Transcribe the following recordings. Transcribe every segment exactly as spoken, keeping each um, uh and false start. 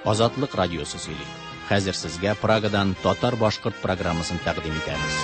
Азатлык радиосы сөйли. Хәзер сезгә Прагадан татар-башкорт программасын тәкъдим итәбез.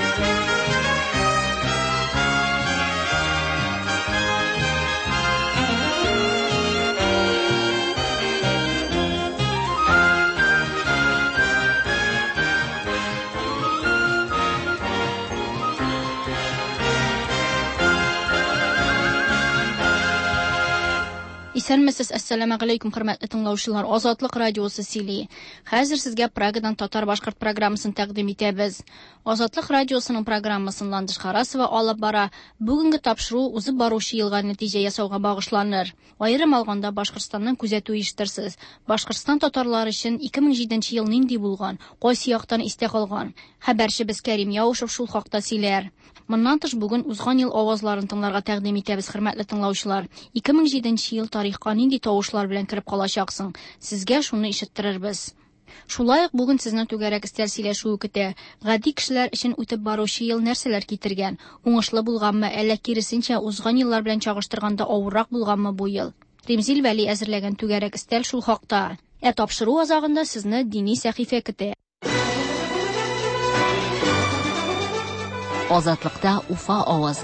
Исәнмесез, әссәламу алейкум, хөрмәтле тыңлаучылар. Азатлык радиосы сөйли. Хәзер сезгә Прагадан татар-башкорт программасын тәкъдим итәбез. Азатлык радиосының программасын Ландыш Харасова алып бара. Бүгенге тапшыру үзе баручы елга нәтиҗә ясауга багышланыр. Аерым алганда Башкортстанның күзәтү ишеттерсез. Башкортстан татарлары өчен ике мең җиденче ел нинди булган, кайсы яктан истә калган? Хәбәрчебез Кәрим Яушев шул хакта сөйләр. Моннан тыш бүген узган ел авазларын тыңларга тәкъдим итәбез, хөрмәтле тыңлаучылар. ике мең җиденче ел тарихка нинди тавышлар белән кирип калачаксың? Сезгә шуны ишеттерербез. Шулай ук бүген сезне түгәрәк истәл сөйләшү көтә. Гади кешеләр өчен үтеп баручы ел нәрсәләр китергән? Уңышлы булганмы, әллә киресенчә узган еллар белән чагыштырганда авыррак булганмы бу ел? Римзил Вәли әзерләгән түгәрәк истәл шул хакта. Ә тапшыру азагында сезне дини сәхифә көтә. Азатлыкта Уфа авазы.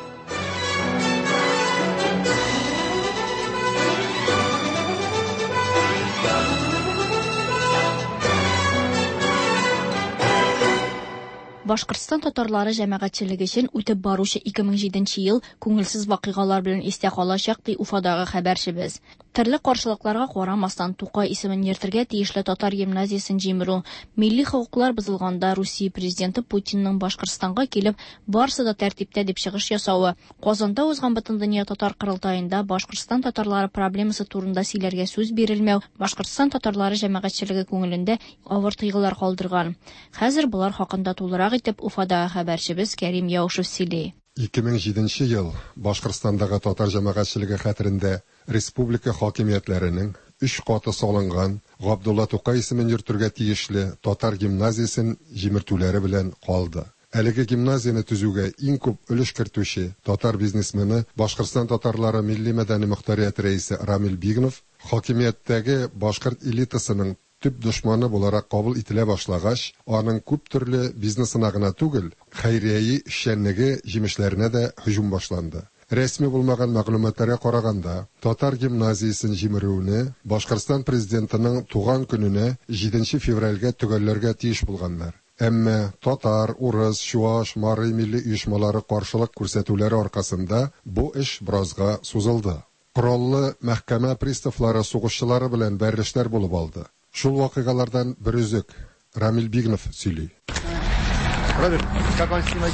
Башкортстан татарлары җәмәгатьчелеге өчен үтеп баручы ике мең җиденче ел күңелсез вакыйгалар белән истә калачак, ди Уфадагы хәбәрчебез. Төрле каршылыкларга карамастан Тукай исемен йөртергә тиешле татар гимназиясен җимерү, милли хокуклар бозылганда Русия президенты Путинның Башкортстанга килеп, барысы да тәртиптә дип чыгыш ясавы, Казанда узган Бөтендөнья татар кырылтаенда Башкортстан татарлары проблемасы турында сөйләргә сүз бирелмәү, Башкортстан татарлары җәмәгатьчелеге күңелендә авыр тойгылар калдырган. Хәзер булар хакында тулырак итеп Уфадагы хәбәрчебез Кәрим Яушев сөйли. ике мең җиденче ел Башкортстандагы татар җәмәгатьчелеге хәтерендә республика хакимиятләренең өч каты салынган Габдулла Тукай исемен йөртергә тиешле татар гимназиясен җимертүләре белән калды. Әлеге гимназияны төзүгә иң күп өлеш кертүче татар бизнесмены Башкортстан татарлары милли мәдәни мөхтәрият рәисе Рамил Бигнов хакимияттәге башкорт элитасының төп дошманы буларак кабул ителә башлагач, аның күп төрле бизнесына гына түгел, хәйрияи эшчәнлеге җимешләренә дә һөҗүм башланды. Рәсми булмаган мәгълүматларга караганда, татар гимназиясен җимерүне Башкортстан президентының туган көненә җиденче февральгә төгәлләргә тиеш булганнар. Әмма татар, урыс, чуаш, марый милли оешмалары каршылык күрсәтүләре аркасында бу эш бразга сузылды. Кораллы мәхкәмә приставлары сугышчылары белән бәрелешләр булып алды. Шул вакыйгалардан бер үзек Рамил Бигнов сөйли. Роберт, как вам снимать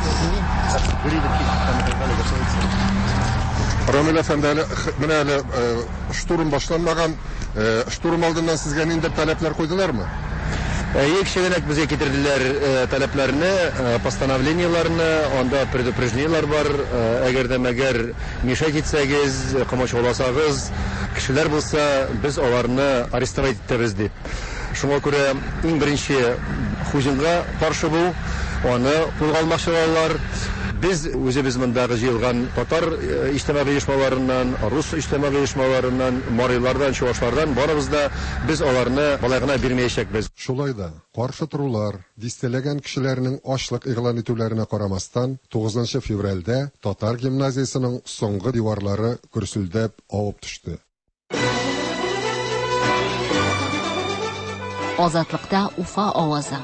Рамил әфәнде, менә әле штурм башланмаган, штурм алдыннан сезгә нинди таләпләр куйдылармы? Екшегенек безгә китерделәр таләпләрне, постановлениеларны, анда предупреждениелар бар. Әгәр дә мәгәр мишәт итсәгез, камачауласагыз, кешеләр булса, без аларны арестовать итәбез дип. Шуңа күрә иң беренче хуҗинга каршы бу, аны кулгалмакчылар. Biz үзебез мондагы җыелган татар иҗтимагый оешмаларыннан, рус иҗтимагый оешмаларыннан, марыйлардан, чуашлардан барыбыз да без аларны болай гына бирмәячәкбез. Шулай да каршы торулар, дистәләгән кешеләрнең ачлык игълан итүләренә карамастан, тугызынчы февральдә татар гимназиясының соңгы диварлары көрсүлдәп авып төште. Азатлыкта Уфа авазы.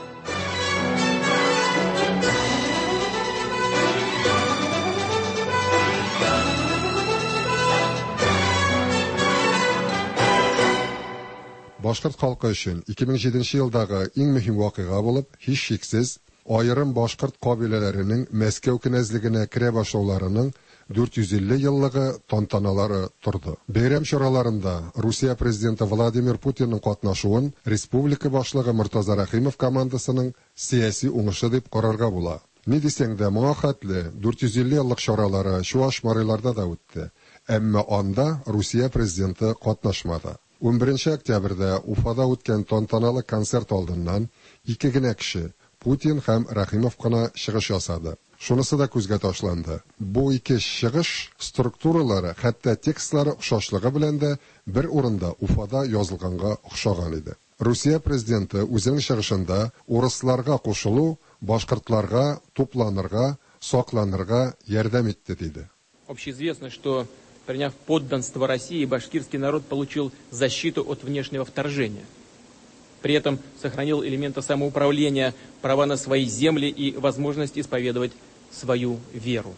Башкорт халкы өчен ике мең җиденче елдагы иң мөһим вакыйга булып, һич шиксез, аерым башкорт кабиләләренең Мәскәү кенәзлегенә керә башлауларының дүрт йөз илле еллыгы тантаналары торды. Бәйрәм чараларында Русия президенты Владимир Путинның катнашуын республика башлыгы Муртаза Рахимов командасының сияси уңышы дип карарга була. Ни дисәң дә, моңа хәтле дүрт йөз илле еллык чаралары Чуаш марыйларда да үтте. Әмма анда Русия президенты катнашмады. он беренче октябрьдә Уфада үткән тантаналы концерт алдыннан ике генә кеше, Путин һәм Рахимов кына чыгыш ясады. Шунысы да күзгә ташланды. Бу ике чыгыш структуралары, хәтта текстлары охшашлыгы белән дә бер урында Уфада язылганга охшаган иде. Русия президенты үзенең чыгышында урысларга кушылу, башкортларга тупланырга, сакланырга ярдәм итте диде. Общеизвестно, что приняв подданство России, башкирский народ получил защиту от внешнего вторжения. При этом сохранил элементы самоуправления, права на свои земли и возможность исповедовать свою веру.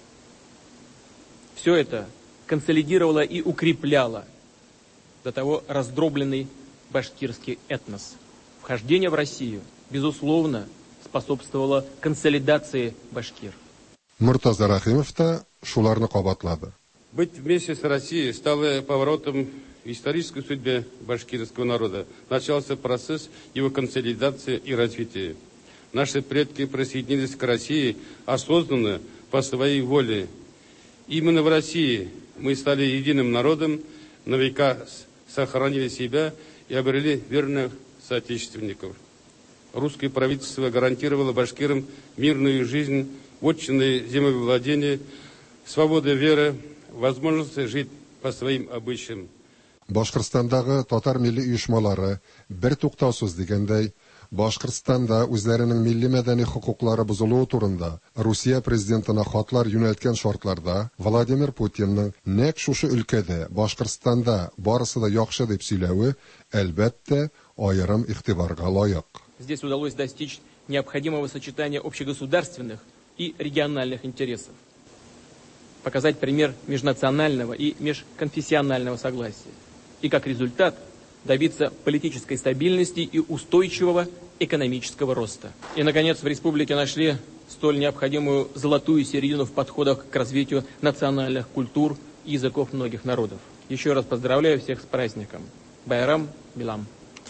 Все это консолидировало и укрепляло до того раздробленный башкирский этнос. Вхождение в Россию, безусловно, способствовало консолидации башкир. Муртаза Рахимов та шуларны кабатлады. Быть вместе с Россией стало поворотом в исторической судьбе башкирского народа. Начался процесс его консолидации и развития. Наши предки присоединились к России осознанно, по своей воле. Именно в России мы стали единым народом, на века сохранили себя и обрели верных соотечественников. Русское правительство гарантировало башкирам мирную жизнь, вотчинное землевладение, свободу веры, возможность жить по своим обычаям. Башкортстандагы татар милли оешмалары бер туктаусыз дигәндәй, Башкортстанда үзләренең милли мәдәни хокуклары бозылуы турында Русия президентына хатлар юнәлткән шартларда Владимир Путинның нәкъ шушы өлкәдә Башкортстанда барысы да яхшы дип сөйләве әлбәттә аерым игътибарга лаек. Здесь удалось достичь необходимого сочетания общегосударственных и региональных интересов. Показать пример межнационального и межконфессионального согласия. И как результат добиться политической стабильности и устойчивого экономического роста. И, наконец, в республике нашли столь необходимую золотую середину в подходах к развитию национальных культур и языков многих народов. Еще раз поздравляю всех с праздником. Байрам Билам.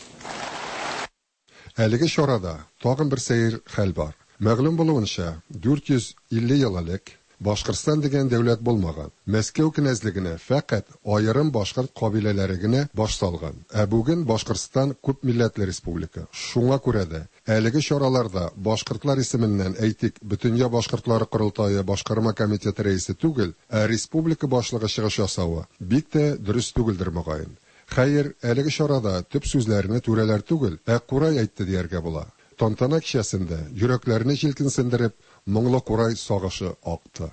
Әлеге чарада тагын бер сәер хәл бар. Мәгълүм булуынча, дүрт йөз илле ел элек Башкортстан дигән дәүләт булмаган. Мәскәү князьлегенә фақат аерым башкорт кабиләләре генә баш салган. Ә бүген Башкортстан күп милләтле республика. Шуңа күрә дә әлеге чараларда башкортлар исеменнән әйтик, Бөтенья башкортлары курултайы башкарма комитеты рәисе түгел, ә республика башлыгы чыгыш ясавы бик тә дөрес түгелдер мөгаен. Хәер, әлеге чарада төп сүзләрне түрәләр түгел, ә Курай әйтте дияргә була. Тантана кичәсендә йөрәкләрне җилкенсендереп, моңлы Курай сагышы акты.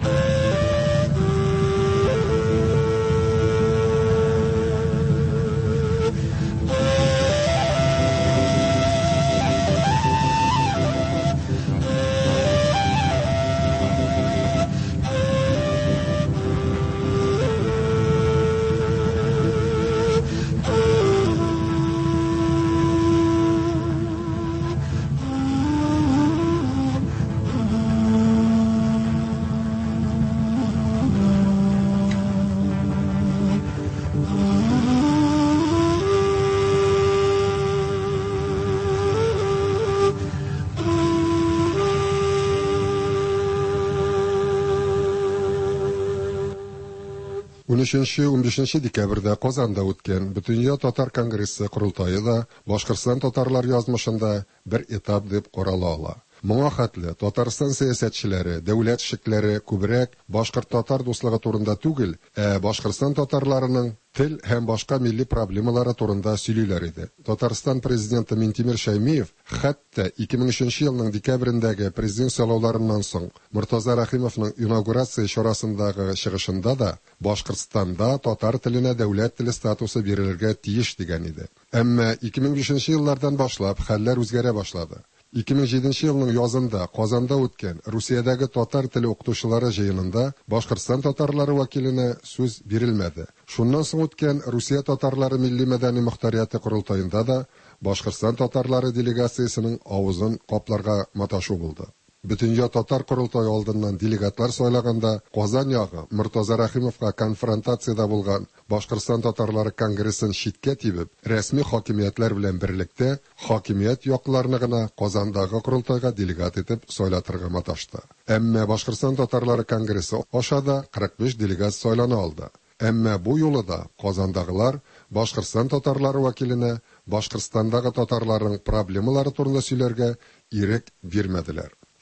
он өченче-он бишенче декабрьдә Казанда үткән Бөтенья татар конгрессы курултайы да Башкортстан татарлар язмышында бер этап дип карала ала. Моңа хәтле Татарстан сәясәтчеләре, дәүләт шикләре күбрәк башкорт-татар дуслыгы турында түгел, ә Башкортстан татарларының тел һәм башка милли проблемалары турында сөйлиләр иде. Татарстан президенты Минтимер Шәймиев хәтта ике мең өченче елның декабрендәге президент сайлауларыннан соң Муртаза Рахимовның инаугурация чарасындагы чыгышында да Башкортстанда татар теленә дәүләт теле статусы бирелергә тиеш дигән иде. Әмма ике мең бишенче еллардан башлап хәлләр үзгәрә башлады. ике мең җиденче елның язында Казанда үткән Русиядәге татар теле укытучылары җыенында Башкортстан татарлары вәкиленә сүз бирелмәде. Шуннан соң үткән Русия татарлары милли мәдәни мөхтәрияте курултаенда да Башкортстан татарлары делегациясенең авызын капларга маташу булды. Бөтенья татар курултайы алдыннан делегатлар сайлаганда Казан ягы Муртаза Рахимовка конфронтациядә булган Башкортстан татарлары конгрессын читкә тибеп, рәсми хакимиятләр белән берлектә хакимият якларны гына Казандагы курултайга делегат итеп сайлатырга маташты. Әмма Башкортстан татарлары конгрессы ашада кырык биш делегат сайлана алды. Әмма бу юлы да Казандагылар Башкортстан татарлары вәкиленә Башкортстандагы татарларның проблемалары турында сөйләргә ирек бирмәделәр.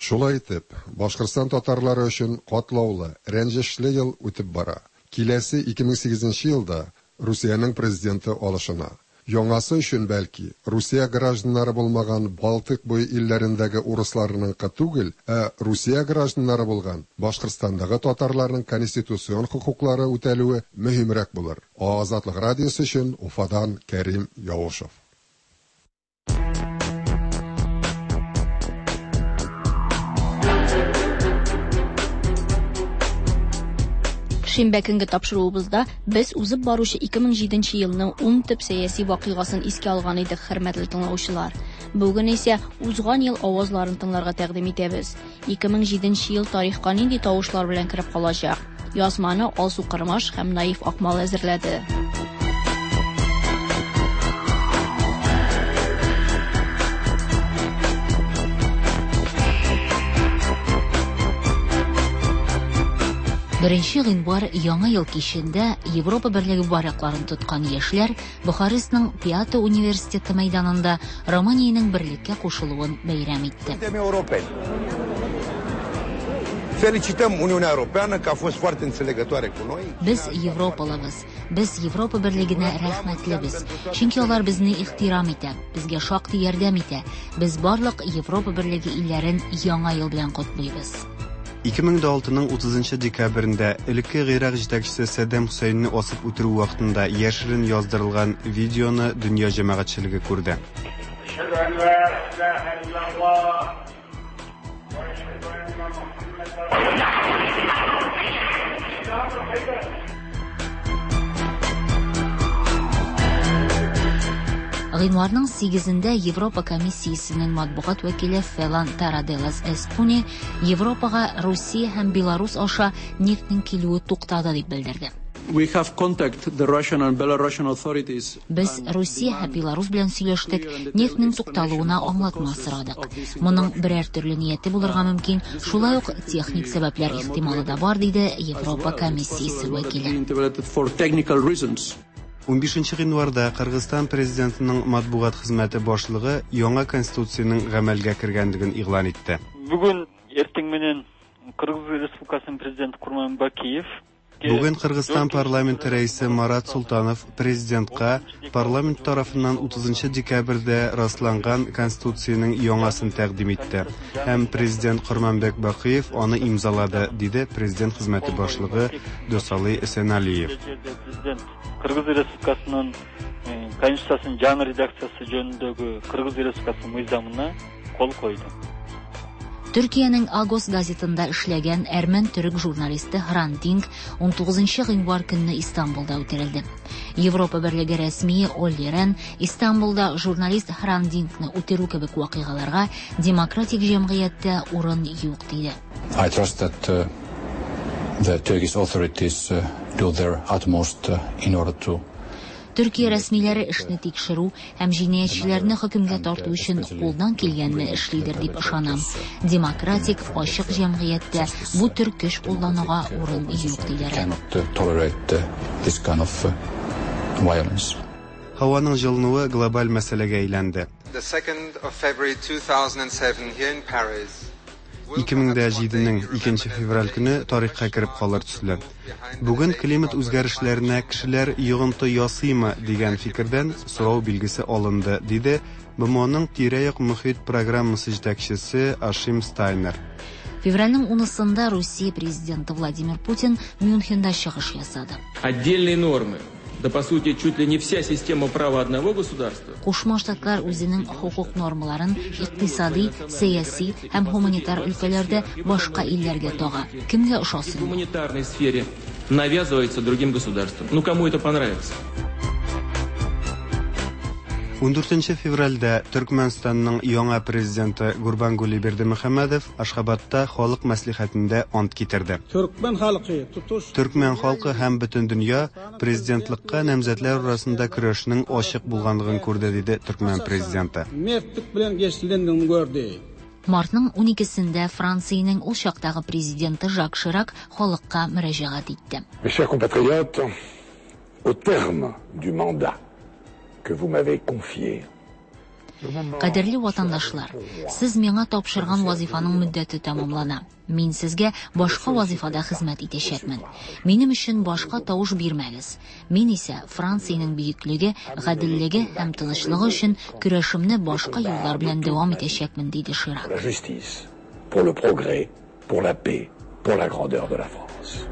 Шулай итеп, Башкортстан татарлары өчен катлаулы, рәнҗешле ел үтеп бара. Киләсе ике мең сигезенче елда Русиянең президенты алышына. Яңасы өчен бәлки Русия гражданнары булмаган Балтык буй илләрендәге урысларның түгел, ә Русия гражданнары булган Башкортстандагы татарларның конституцион хукуклары үтәлүе мөһимрәк булыр. Азатлык радиосы өчен Уфадан Кәрим Явушев. Шимбә көнге тапшыруыбызда без узып баручы ике мең җиденче елның ун төп сәяси вакыйгасын искә алган идек, хөрмәтле тыңлаучылар. Бүген исә узган ел авазларын тыңларга тәкъдим итәбез. ике мең җиденче ел тарихка нинди тавышлар белән кереп калачак? Язманы Алсу Кырмаш һәм Наиф Акмал әзерләде. Беренче гыйнвар яңа ел кичендә Европа берлеге байракларын тоткан яшьләр Бухарестның Пиато университеты мәйданында Романиянең берлеккә кушылуын бәйрәм итте. Felicităm Uniunea Europeană că a fost foarte înțelegătoare cu noi. Без Европалыбыз, без Европа берлегенә рәхмәтлебез. Чөнки алар безне ихтирам итә, безгә шактый ярдәм итә. Без барлык Европа берлеге илләрен яңа ел белән котлыйбыз. ике мең алтының утызынчы декабрендә элекке Гыйрак җитәкчесе Саддам Хусейнны асып үтерү вакытында яшерен яздырылган видеоны дөнья җәмәгатьчелеге күрде. Гыйнварның сигезендә Европа комиссиясенең матбугат вәкиле Фелан Тараделас Эспуни Европага Русия һәм Беларус аша нефтнең килүе туктады дип белдерде. We have contacted the Russian and Belarusian authorities. Без Русия һәм Беларус белән сөйләштек, нефтнең тукталуына аңлатма сорадык. Моның берәр төрле нияте булырга мөмкин, шулай ук техник сәбәпләр ихтималы да бар, диде Европа комиссиясе вәкиле. унбишенче гыйнварда Кыргызстан президентының матбугат хезмәте башлыгы яңа конституциянең гамәлгә кергәнлеген игълан итте. Бүген эртең менен Кыргыз Республикасының президенты Курман Бакиев Бүген Кыргызстан парламенты рәисе Марат Султанов президентка парламент тарафыннан утызынчы декабрьдә расланган конституциянең яңасын тәкъдим итте. Һәм президент Курманбек Бакиев аны имзалады, диде президент хезмәте башлыгы Досалы Эсеналиев. Кыргыз Республикасының конституциясының жаңа редакциясы жөнүндөгү Кыргыз Республикасының мыйзамына кол койду. Төркиянең Агос газетында эшләгән әрмән төрек журналисты Hrant Dink он тугызынчы гыйнвар көнне Истанбулда үтерелде. Европа берлеге рәсмие Олли Рен Истанбулда журналист Hrant Dinkны үтерү кебек вакыйгаларга демократик җәмгыятьтә урын юк диде. I trust that uh, the Turkish authorities uh, do their utmost uh, in order to Төркия рәсмиләре эшне тикшерү һәм җинаятьчеләрне хөкемгә тарту өчен кулдан килгәнне эшлидер дип ышанам. Демократик, ачык җәмгыятьтә бу төр көч куллануга урын юк диләр. Һаваның җылынуы глобаль мәсьәләгә әйләнде. ике мең җиденең икенче февраль көне тарихка кереп калыр төсле. Бүген климат үзгәрешләренә кешеләр йогынты ясыймы дигән фикердән сорау билгесе алынды, диде Б М Оның тирә-як мөхит программасы җитәкчесе Ашим Стайнер. Февральнең унысында Русия президенты Владимир Путин Мюнхенда чыгыш ясады. Отдельные нормы. Да, по сути, чуть ли не вся система права одного государства. Кушма Штатлар үзенең хукук нормаларын икътисади, сәяси һәм гуманитар өлкәләрдә башка илләргә тага. Кемгә ошасын? В гуманитарной сфере навязывается другим государствам. Ну, кому это понравится? ундүртенче февральдә Төркмәнстанның яңа президенты Гурбангулы Бердимөхәммәдов Ашхабадта халык мәслихәтендә ант китерде. Төркмән халкы тутуш Төркмән халкы һәм бөтен дөнья президентлыкка намзәтләр арасында көрәшнең ачык булганлыгын күрде, диде Төркмән президенты. Мертлек белән гечлендең күрде. Мартның уникесендә Франциянең ул чактагы президенты Жак Ширак халыкка мөрәҗәгать итте. Mes chers compatriotes, au terme du mandat que vous m'avez confié. Кадерле ватандашлар, сез миңа тапшырган вазифаның мөддәте тәмамлана. Мин сезгә башка вазифада хезмәт итәчәкмен. Минем өчен башка тавыш бирмәгез. Мин исә Франциянең бөеклеге, гаделлеге һәм тынычлыгы өчен көрәшемне башка юллар белән дәвам итәчәкмен, диде Ширак. Pour la justice, pour le progrès, pour la paix, pour la grandeur de la France.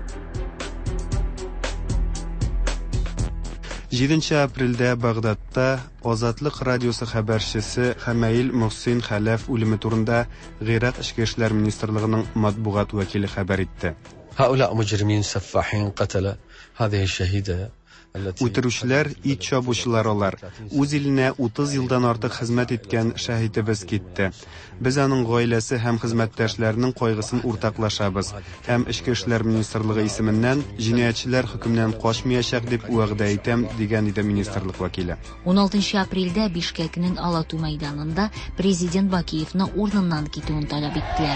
җиденче апрельдә Багдадта Азатлык радиосы хәбәрчесе Хамаил Мөхсин Хәләф үлеме турында Гыйрак эчке эшләр министрлыгының матбугат вәкиле хәбәр итте. هؤلاء مجرمين سفاحين قتل هذه الشهيدة. Үтерүчеләр, ит чабучылар алар. Үз иленә утыз елдан артык хезмәт иткән шаһидыбыз китте. Без аның гаиләсе һәм хезмәттәшләренең кайгысын уртаклашабыз. Һәм эчке эшләр министрлыгы исеменнән җинаятьчеләр хөкемнән качмаячак дип вәгъдә итәм, дигән иде министрлык вәкиле. он алтынчы апрельдә Бишкекнең Алату мәйданында президент Бакиевны урыныннан китүен таләп иттеләр.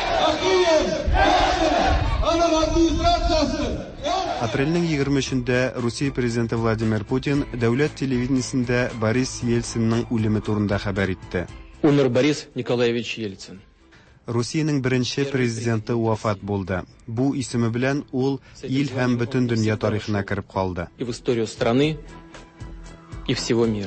Апрельнең егерме өчендә Русия президенты Владимир Путин дәүләт телевидениесендә Борис Ельцинның үлеме турында хәбәр итте. Умер Борис Николаевич Ельцин. Русиянең беренче президенты вафат булды. Бу исеме белән ул ил һәм бөтен дөнья тарихына кирип калды. И в историю страны, и всего мира.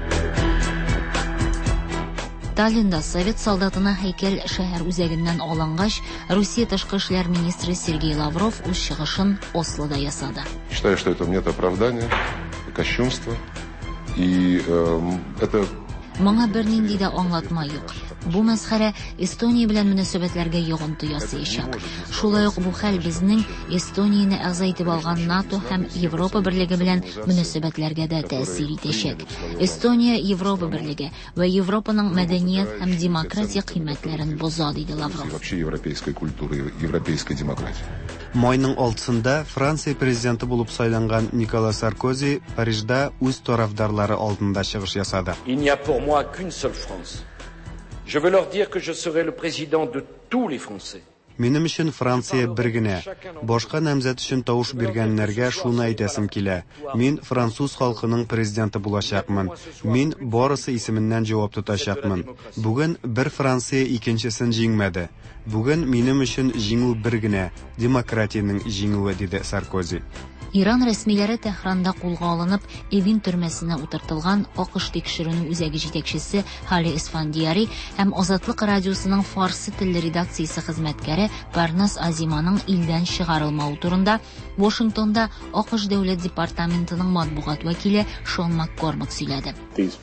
Таллинда совет солдатына һәйкәл шәһәр үзәгеннән алынгач, Русия тышкы эшләр министры Сергей Лавров үз чыгышын Ослода ясады. Считаю, что это нет оправдания, кощунство, и э, это Моңа бернинди дә аңлатма юк. Бу мәсхәрә Эстония белән мөнәсәбәтләргә йогынты ясаячак. Шулай ук бу хәл безнең Эстонияны әгъза итеп алган НАТО һәм Европа берлеге белән мөнәсәбәтләргә дә тәэсир итәчәк. Эстония Европа берлеге ва Европаның мәдәният һәм демократия кыйммәтләрен боза, диде Лавров. Вообще европейской культуры, европейской демократии. Майның алтысында Франция президенты булып сайланган Никола Саркози Парижда үз тарафдарлары алдында чыгыш ясады. Il n'y a pour moi qu'une seule France. Je veux leur dire que je serai le président de tous les Français. Минем өчен Франция бер генә. Башка намзәт өчен тавыш биргәннәргә шуны әйтәсем килә. Мин француз халкының президенты булачакмын. Мин барысы исеменнән җавап тотачакмын. Бүген бер Франция икенчесен җиңмәде. Бүген минем өчен җиңү бер генә — демократияның җиңүе, диде Саркози. Иран рәсмиләре Тәһранда кулга алынып, Эвин төрмәсенә утыртылган АКШ тикшерү үзәге җитәкчесе Хали Исфандияри һәм Азатлык радиосының фарсы телле редакциясе хезмәткәре Барнас Азиманың илдән чыгарылмау турында Вашингтонда АКШ дәүләт департаментының матбугат вәкиле Шон Маккормак сөйләде.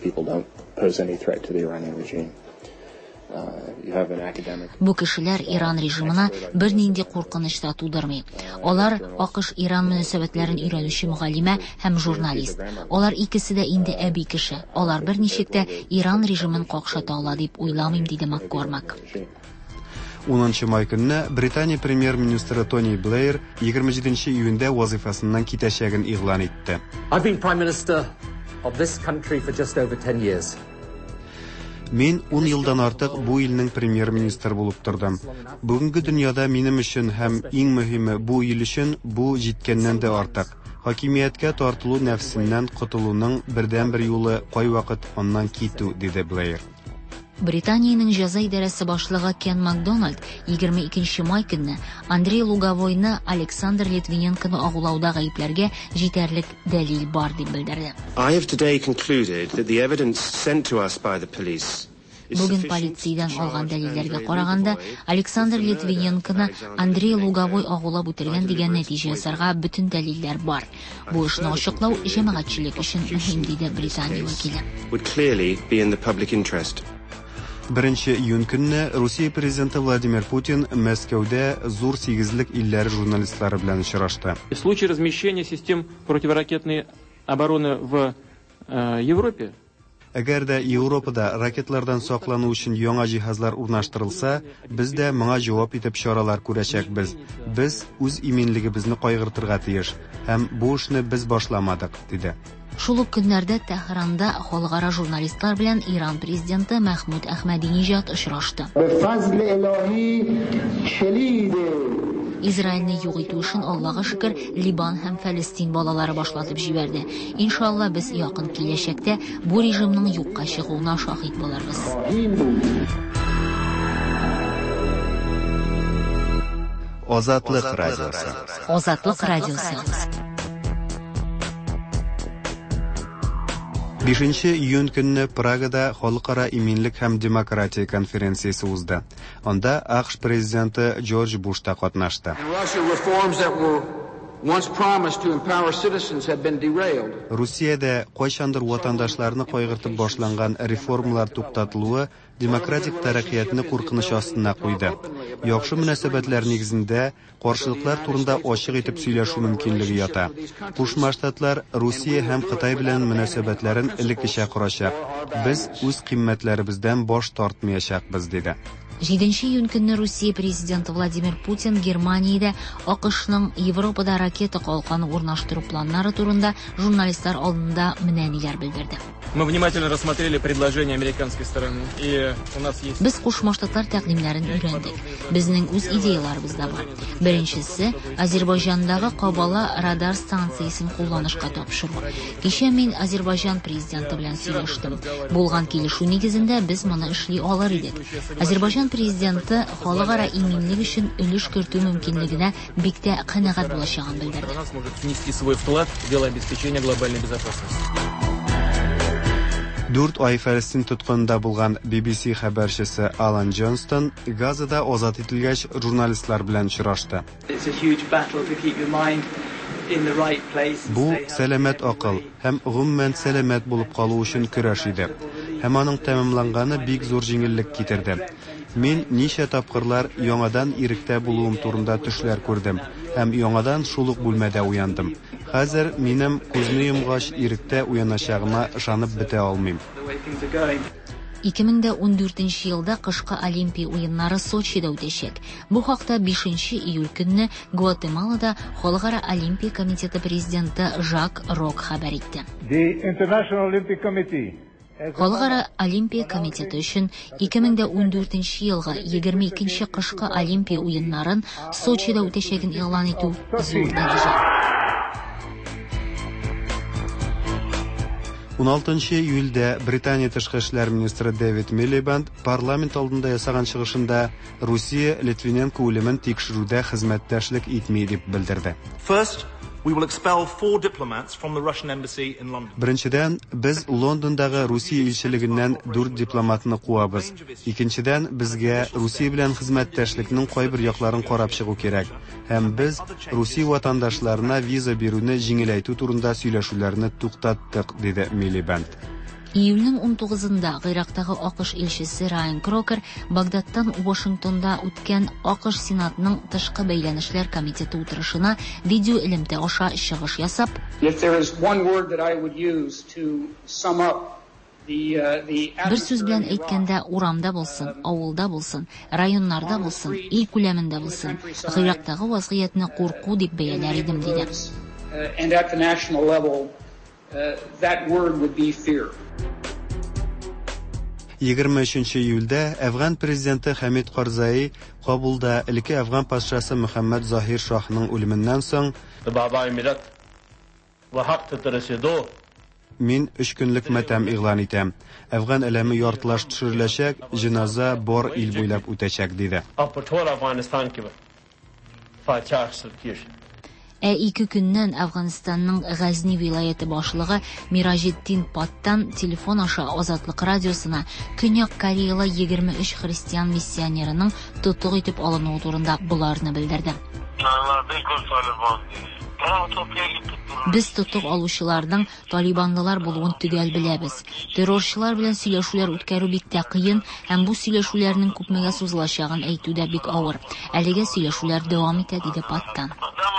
Бу кешеләр Иран режимына бернинди куркыныч та тудырмый. Алар АКШ-Иран мөнәсәбәтләрен өйрәнүче мөгаллимә һәм журналист. Алар икесе дә инде әби кеше. Алар берничек тә Иран режимын какшата ала дип уйламыйм, диде Маккормак. унынчы май көнне Британия премьер-министры Тони Блэйр егерме җиденче июньдә вазифасыннан китәчәген игълан итте. I've been prime minister of this country for just over ten years. Мин ун елдан артык бу илнең премьер-министр булып тордым. Бүгенге дөньяда минем өчен һәм иң мөһиме бу ил өчен бу җиткәннән дә артык. Хакимияткә тартылу нәфсеннән котылуның бердән-бер юлы кайвакыт аннан китү, диде Блэйр. Британиянең җәза идарәсе башлыгы Кен Макдональд егерме икенче май көнне Андрей Луговойны Александр Литвиненконы агулауда гаепләргә җитәрлек дәлил бар дип белдерде. I have today concluded that the evidence sent to us by the police Бүген полициядән алган дәлилләргә караганда Александр Литвиненконы Андрей Луговой агулап үтергән дигән нәтиҗә ясарга бөтен дәлилләр бар. Бу эшне ачыклау җәмәгатьчелек өчен мөһим, диде Британия вәкиле. would clearly be in the public interest. Беренче июнь көнне Русия президенты Владимир Путин Мәскәүдә зур сигезлек илләре журналистлары белән очрашты. В случае размещения систем противоракетной обороны в э, Европе, Әгәр дә Европада ракетлардан саклану өчен яңа җиһазлар урнаштырылса, без дә моңа җавап итеп чаралар күрәчәкбез. Без үз иминлегебезне кайгыртырга тиеш һәм бу эшне без башламадык, диде. Шул ук көннәрдә Тәһранда халыкара журналистлар белән Иран президенты Мәхмүд Әхмәдинеҗад очрашты. Израильне юк итү өчен Аллага шөкер Либан һәм Фәлестин балалары башлатып җибәрде. Иншалла без якын киләчәктә бу режимның юкка чыгуына шаһит булырбыз. Азатлык радиосы. Азатлык радиосы. бишенче июнь көнне Прагада Халыкара иминлек һәм демократия конференциясе узды. Анда АКШ президенты Джордж Буш та катнашты. Русиядә кайчандыр ватандашларны кайгыртып башланган реформалар туктатылуы демократик тараҡҡиятны куркыныч астына куйды. Яхшы мөнәсәбәтләр нигезендә каршылыклар турында ачык итеп сөйләшү мөмкинлеге ята. Кушма Штатлар Русия һәм Кытай белән мөнәсәбәтләрен элеккечә корачак. Без үз кыйммәтләребездән баш тартмаячакбыз диде. җиденче июнь көнне Русия президенты Владимир Путин Германиядә АКШның Европада ракета калканы урнаштыру планнары турында журналистлар алдында менә ниләр белдерде. Мы внимательно рассмотрели предложения американской стороны, и у нас есть... Без Кушма Штатлар тәкъдимнәрен өйрәндек. Безнең үз идеяларыбыз да бар. Беренчесе, Азербайҗандагы Кабала радар станциясын кулланышка тапшыру. Кичә мин Азербайҗан президенты белән сөйләштем. Булган килешү нигезендә без моны эшли алыр идек. Азербайҗан президенты халыкара иминлек өчен өлеш кертү мөмкинлегенә бик тә канәгать булачагын белдерде. Внести свой вклад в дело обеспечения глобальной безопасности. Дүрт ай Фәлестин тоткынында булган би би си хәбәрчесе Алан Джонстон Газада азат ителгәч журналистлар белән очрашты. Бу сәламәт акыл һәм гомумән сәламәт булып калу өчен көрәш иде. Һәм аның тәмамланганы бик зур җиңеллек китерде. Мин ничә тапкырлар яңадан иректә булуым турында төшләр күрдем һәм яңадан шул ук бүлмәдә уяндым. Хәзер минем күзне йомгач иректә уяначагыма ышанып бетә алмыйм. ике мең дә ундүртенче елда кышкы Олимпия уеннары Сочида үтәчәк. Бу хакта бишенче июль көнне Гватемалада Халыкара Олимпия комитеты президенты Жак Рок хәбәр итте. Халыкара Олимпия комитеты өчен ике мең дә ундүртенче елга егерме икенче кышкы Олимпия уеннарын Сочида үтәчәген игълан итү зур дәрәҗә. он алтынчы июльдә Британия тышкы эшләр министры Дэвид Милибанд парламент алдында ясаган чыгышында Русия Литвиненко үлемен тикшерүдә хезмәттәшлек итми дип белдерде. First, we will expel four diplomats from the Russian embassy in London. Беренчедән, без Лондондагы Русия илчелегеннән дүрт дипломатны куабыз. Икенчедән, безгә Русия белән хезмәттәшлекнең кайбер якларын карап чыгу кирәк. Һәм без Русия ватандашларына виза бирүне җиңеләйтү турында сөйләшүләрне туктаттык, диде Милибанд. Июльнең он тугызында Гыйрактагы АКШ илчесе Райан Крокер Багдадтан Вашингтонда үткән АКШ Сенатының тышкы бәйләнешләр комитеты утырышына видео элемтә аша чыгыш ясап, бер сүз белән әйткәндә, урамда булсын, авылда булсын, районнарда булсын, ил күләмендә булсын, Гыйрактагы вазгыятьне курку дип бәяләр идем, диде. That word would be fear. егерме өченче июльдә Әфган президенты Хамид Карзаи Кабулда элекке Әфган патшасы Мөхәммәд Захир шаһның үлеменнән соң мин өч көнлек матәм игълан итәм. Әфган әлеме яртылаш төшереләчәк, җиназа бар ил буйлап үтәчәк, диде. Ә ике көннән Әфганистанның Газни вилаяты башлыгы Миражетдин Паттан телефон аша Азатлык радиосына Көньяк Кореяла егерме өч христиан миссионерының тотык итеп алынуы турында буларны белдерде. Без тотык алучыларның талибанлылар булуын төгәл беләбез. Террорчылар белән сөйләшүләр үткәрү бик тә кыен, һәм бу сөйләшүләрнең күпмегә сузылачагын әйтү дә бик авыр. Әлегә сөйләшүләр дәвам итә, диде Паттан.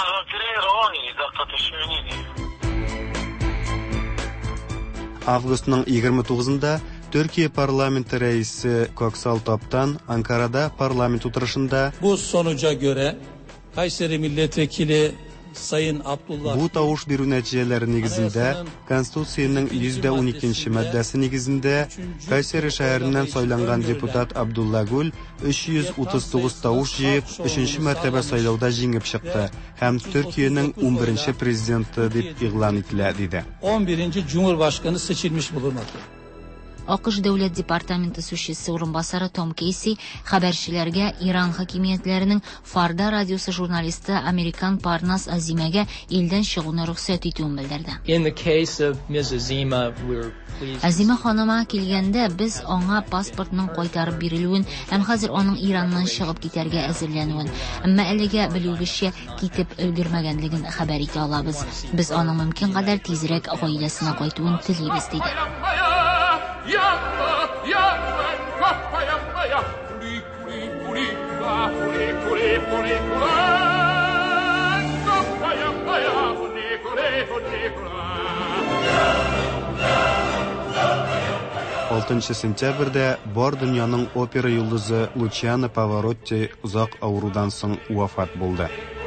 Августның егерме тугызында Төркия парламенты рәисе Коксал Топтан Анкарада парламент утырышында bu sonuca göre Kayseri milletvekili Бу тавыш бирү нәтиҗәләре нигезендә Конституциянең йөз он икенче маддәсе нигезендә Кайсери шәһәреннән сайланган депутат Абдулла Гүл өч йөз утыз тугыз тавыш җыеп, өченче мәртәбә сайлауда җиңеп чыкты һәм Төркиянең унберенче президенты дип игълан ителә, диде. он birinci Cumhurbaşkanı seçilmiş bulunmakta. АКШ дәүләт департаменты сүзчесе урынбасары Том Кейси хәбәрчеләргә Иран хакимиятләренең Фарда радиосы журналисты Американ Парнас Азимәгә илдән чыгуны рөхсәт итүен белдерде. Азима ханыма килгәндә без аңа паспортның кайтарып бирелүен һәм хәзер аның Ираннан чыгып китәргә әзерләнүен, әмма әлегә белүгезчә китеп өлгермәгәнлеген хәбәр итә алабыз. Без аның мөмкин кадәр тизрәк гаиләсенә кайтуын телибез, диде. Yamma, yamma, kappa yamma ya, puli, puli, puli, la, puli, puli, puli, pula, kappa yamma ya, puli, puli, puli, pula. алтынчы сентябрьдә бар дөньяның опера йолдызы Лучиано Паваротти узак авырудан соң вафат булды.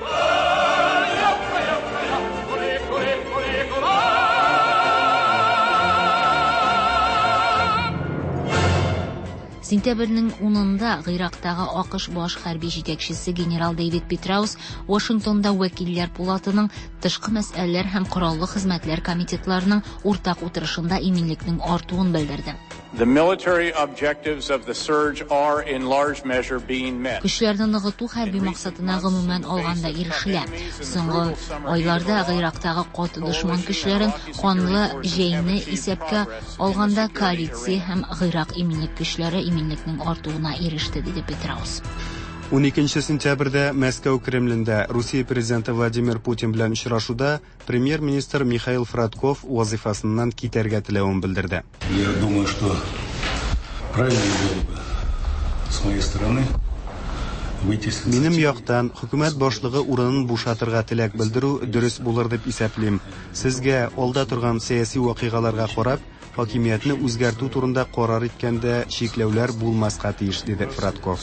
Сентябрьнең унында Гыйрактагы АКШ баш хәрби җитәкчесе генерал Дэвид Петраус Вашингтонда вәкилләр пулатының тышкы мәсьәләләр һәм кораллы хезмәтләр комитетларының уртак утырышында иминлекнең артуын белдерде. The military objectives of the surge are in large measure being met. Көчләрне ныгыту хәрби максатына гомумән алганда ирешелә. Соңгы айларда Гыйрактагы каты дошман көчләрен канлы җәйне исәпкә алганда коалиция һәм Гыйрак иминлек көчләре иминлекнең артуына иреште, диде Петраус. он икенче сентябрьдә Мәскәү Кремлендә Русия президенты Владимир Путин белән очрашуда премьер-министр Михаил Фродков вазифасыннан китәргә теләвен белдерде. Я думаю, что правильно было бы с моей стороны выйти с... Минем яктан хөкүмәт башлыгы урынын бушатырга теләк белдерү дөрес булыр дип исәплим. Сезгә алда торган сәяси вакыйгаларга карап, хакимиятне үзгәртү турында карар иткәндә чикләүләр булмаска тиеш, диде Фродков.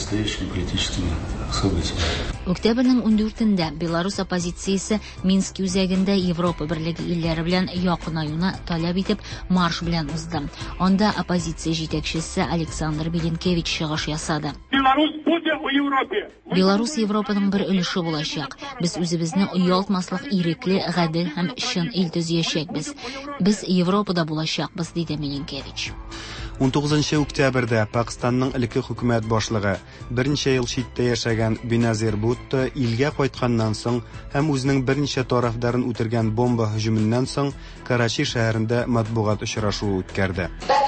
Октябрьнең ундүртендә Беларусь оппозициясе Минск үзәгендә Европа Берлеге илләре белән якынаюны таләп итеп марш белән узды. Анда оппозиция җитәкчесе Александр Беленкевич чыгыш ясады. Беларусь Европаның бер өлеше булачак. Без үзебезне оялтмаслык ирекле, гадел һәм чын ил төзиячәкбез. Без Европада булачакбыз, диде Беленкевич. он тугызынчы октябрьдә Пакистанның элекке хөкүмәт башлыгы берничә ел читтә яшәгән Беназир Бутто илгә кайтканнан соң һәм үзенең берничә тарафдарын үтергән бомба һөҗүменнән соң Карачи шәһәрендә матбугат очрашуы үткәрде.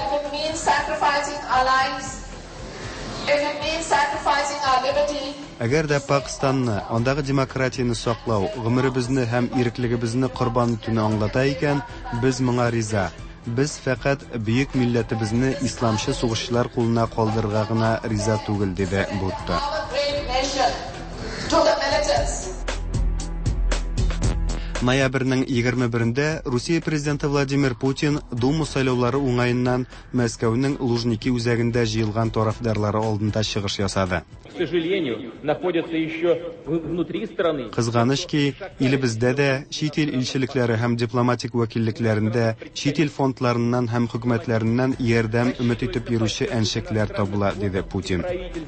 Әгәр дә Пакистанны, андагы демократияны саклау, гомеребезне һәм иреклегебезне корбан итүне аңлата икән, без моңа риза. Без фәкать бөек милләтебезне исламчы сугышчылар кулына калдырырга гына риза түгел, диде Бутто. Ноябрьнең егерме берендә Русия президенты Владимир Путин Дума сайлаулары уңаеннан Мәскәүнең Лужники үзәгендә җыелган тарафдарлары алдында чыгыш ясады. Кызганыч ки, илебездә дә чит ил илчелекләре һәм дипломатик вәкиллекләрендә чит ил фондларыннан һәм хөкүмәтләреннән ярдәм өмет итеп йөрүче әншекләр табыла, диде Путин.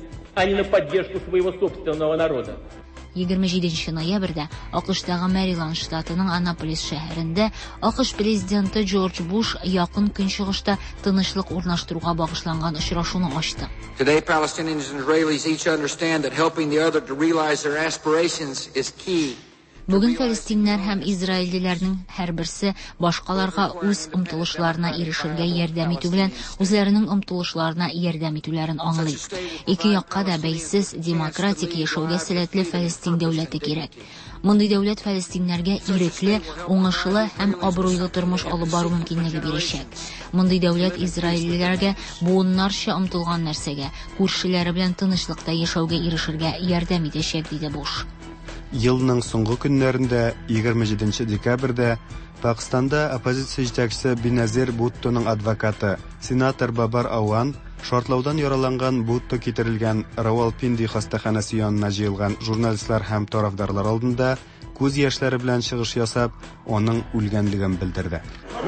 егерме җиденче ноябрьдә АКШтагы Мэриланд штатының Анаполис шәһәрендә АКШ президенты Джордж Буш якын көнчыгышта тынычлык урнаштыруга багышланган очрашуны ачты. Today Palestinians and Israelis each understand that helping the other to realize their aspirations is key. Бүген фәлестиннәр һәм израильлеләрнең һәрберсе башкаларга үз омтылышларына ирешергә ярдәм итү белән үзләренең омтылышларына ярдәм итүләрен аңлый. Ике якка да бәйсез демократик яшәүгә сәләтле Фәлестин дәүләте кирәк. Мондый дәүләт фәлестиннәргә ирекле, уңышлы һәм абруйлы тормыш алып бару мөмкинлеге бирәчәк. Мондый дәүләт израильлеләргә буыннарча омтылган нәрсәгә, күршеләре белән тынычлыкта яшәүгә ирешергә ярдәм итәчәк, диде Буш. Елның соңгы көннәрендә, егерме җиденче декабрьдә, Пакистанда оппозиция җитәкчесе Беназир Буттоның адвокаты, сенатор Бабар Ауан, шартлаудан яраланган Бутто китерелгән Равалпинди хастаханәсе янына җыелган журналистлар һәм тарафдарлар алдында күз яшьләре белән чыгыш ясап, аның үлгәнлеген белдерде.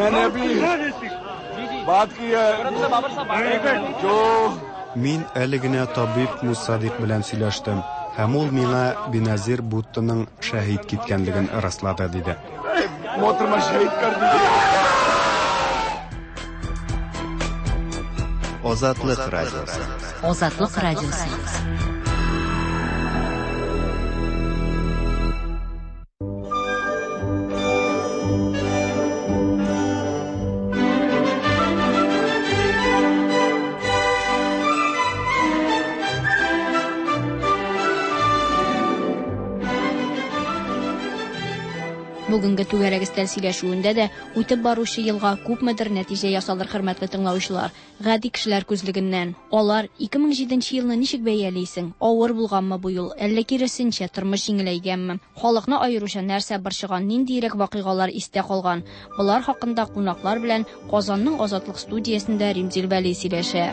Мин әле генә табиб Мусадик белән сөйләштем. Һәм ул миңа Беназир Буттының шәһид киткәнлеген раслады диде. Азатлык радиосы. Азатлык радиосы. Бүгенге түгәрәк өстәл сөйләшүендә дә үтеп баручы елга күпмедер нәтиҗә ясалыр, хөрмәтле тыңлаучылар. Гади кешеләр күзлегеннән. Алар ике мең җиденче елны ничек бәялисең? Авыр булганмы бу ел? Әллә киресенчә тормыш җиңеләйгәнме? Халыкны аеруча нәрсә борчыган, ниндирәк вакыйгалар истә калган? Булар хакында кунаклар белән Казанның Азатлык студиясендә Римзил Вәли сөйләшә.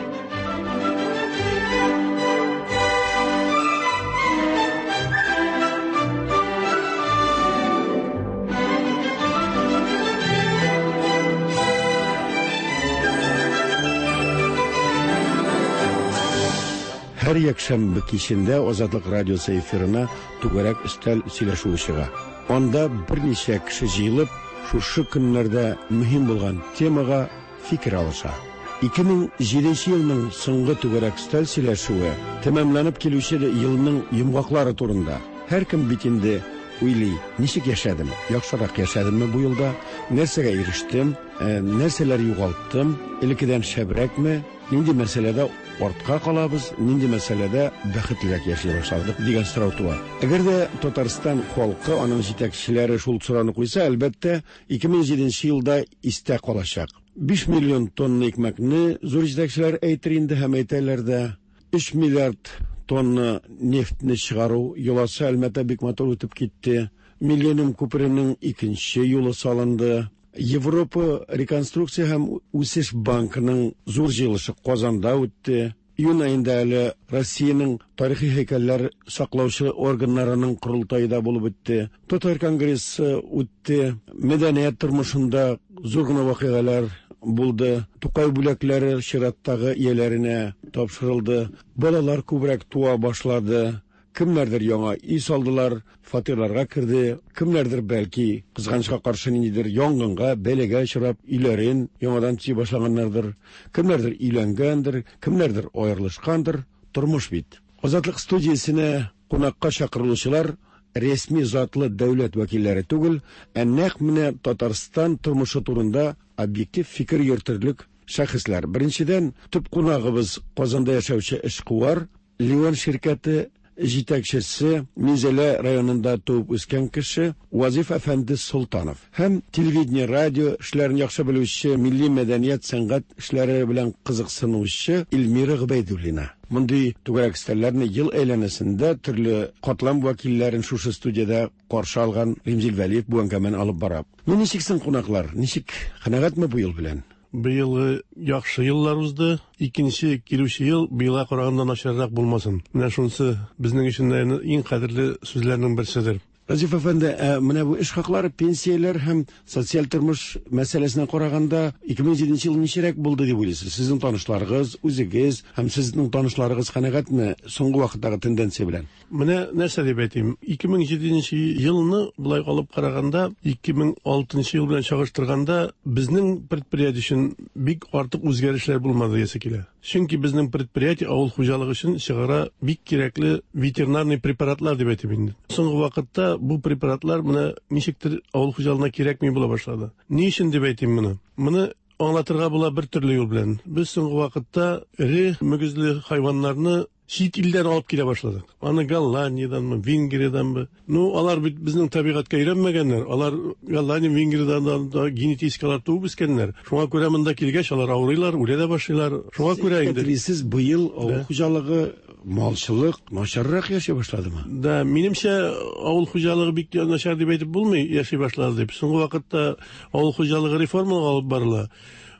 Her якшәмбе кичендә Азатлык радиосы эфирына түгәрәк өстәл сөйләшүе чыга. Анда берничә кеше җыелып, шушы көннәрдә мөһим булган темага фикер алыша. ике мең җиденче елның соңгы түгәрәк өстәл сөйләшүе тәмамланып килүче елның йомгаклары турында. Һәркем бит инде уйлый, ничек яшәдем, яхшырак яшәдемме бу елда, нәрсәгә ирештем, нәрсәләр югалттым, элеккедән шәбрәкме, нинди мәсьәләдә артка калабыз, нинди мәсьәләдә бәхетлерәк яши башладык дигән сорау туа. Әгәр дә Татарстан халкы, аның җитәкчеләре шул сорауны куйса, әлбәттә ике мең җиденче елда истә калачак. биш миллион тонна икмәкне зур җитәкчеләр әйтер инде һәм әйтәләр дә, өч миллиард тонна нефтне чыгару юласы әлбәттә бик матур үтеп китте. Миллениум күперенең икенче юлы салынды. Европа реконструкция һәм үсеш банкының зур җыелышы Казанда үтте. Июнь айында әле Россиянең тарихи һәйкәлләр саклаучы органнарының курултайы булып үтте. Татар конгрессы үтте. Мәдәният тормышында зур гына вакыйгалар булды. Тукай бүләкләре чираттагы ияләренә тапшырылды. Балалар күбрәк туа башлады. Кемнәрдер яңа үй салдылар, фатирларга кирде, кемнәрдер бәлки кызганычка каршы ниндидер янгынга, бәләгә очрап, үйләрен яңадан төзи башлаганнардыр. Кемнәрдер өйләнгәндер, кемнәрдер аерылышкандыр. Тормыш бит. Азатлык студиясенә кунакка чакырылучылар рәсми затлы дәүләт вәкилләре түгел, ә нәкъ менә Татарстан тормышы турында объектив фикер йөртерлек шәхесләр. Беренчедән, төп кунагыбыз Казанда яшәүче эшкуар, Ливан ширкәте җитәкчесе, Мизелә районында туып үскән кеше Вазиф әфәнде Султанов һәм телевидение, радио эшләрен яхшы белүче, милли мәдәният, сәнгать эшләре белән кызыксынучы Илмира Гобәйдуллина. Мондый түгәрәк өстәлләрне ел әйләнәсендә төрле катлам вәкилләрен шушы студияда каршы алган Римзил Вәлиев бу әңгәмәне алып бара. Ну ничексең кунаклар, ничек канәгатьме бу ел белән? Быел яхшы еллар узды. Икенче килүче ел быелга караганда начаррак булмасын. Менә шунысы безнең өчен иң кадерле сүзләрнең берседер. Разиф әфәнде, менә бу эш хаклары, пенсияләр һәм социаль тормыш мәсьәләсенә караганда ике мең җиденче ел ничәрәк булды дип уйлыйсыз? Сезнең танышларыгыз, үзегез һәм сезнең танышларыгыз канәгатьме соңгы вакыттагы тенденция белән? Менә нәрсә дип әйтим, ике мең җиденче елны булай алып караганда, ике мең алтынчы ел белән чагыштырганда, безнең предприятие өчен бик артык үзгәрешләр булмады ясый килә. Чөнки безнең предприятие авыл хуҗалыгы өчен чыгара бик кирәкле ветеринарный препаратлар дип әйтим инде. Соңгы вакытта бу препаратлар менә ничектер авыл хуҗалыгына кирәкми була башлады. Ни өчен дип әйтим моны? Моны аңлатырга була бер төрле юл белән. Без соңгы вакытта ире мөгезле хайваннарны чит илдән алып килә башладык. Аны Голландияданмы, Венгриядәнме? Ну, алар бит безнең табигатькә өйрәнмәгәннәр. Алар Голландия, Венгриядән да генетикалар туып үскәннәр. Шуңа күрә монда килгәч, алар авырыйлар, үлә дә башлыйлар. Шуңа күрә инде. Сез быел авыл хуҗалыгы, малчылык начаррак яши башладымы? Да, минемчә, авыл хуҗалыгы бик начар дип әйтеп булмый, яши башлады дип. Соңгы вакытта авыл хуҗалыгы реформалар алып барыла.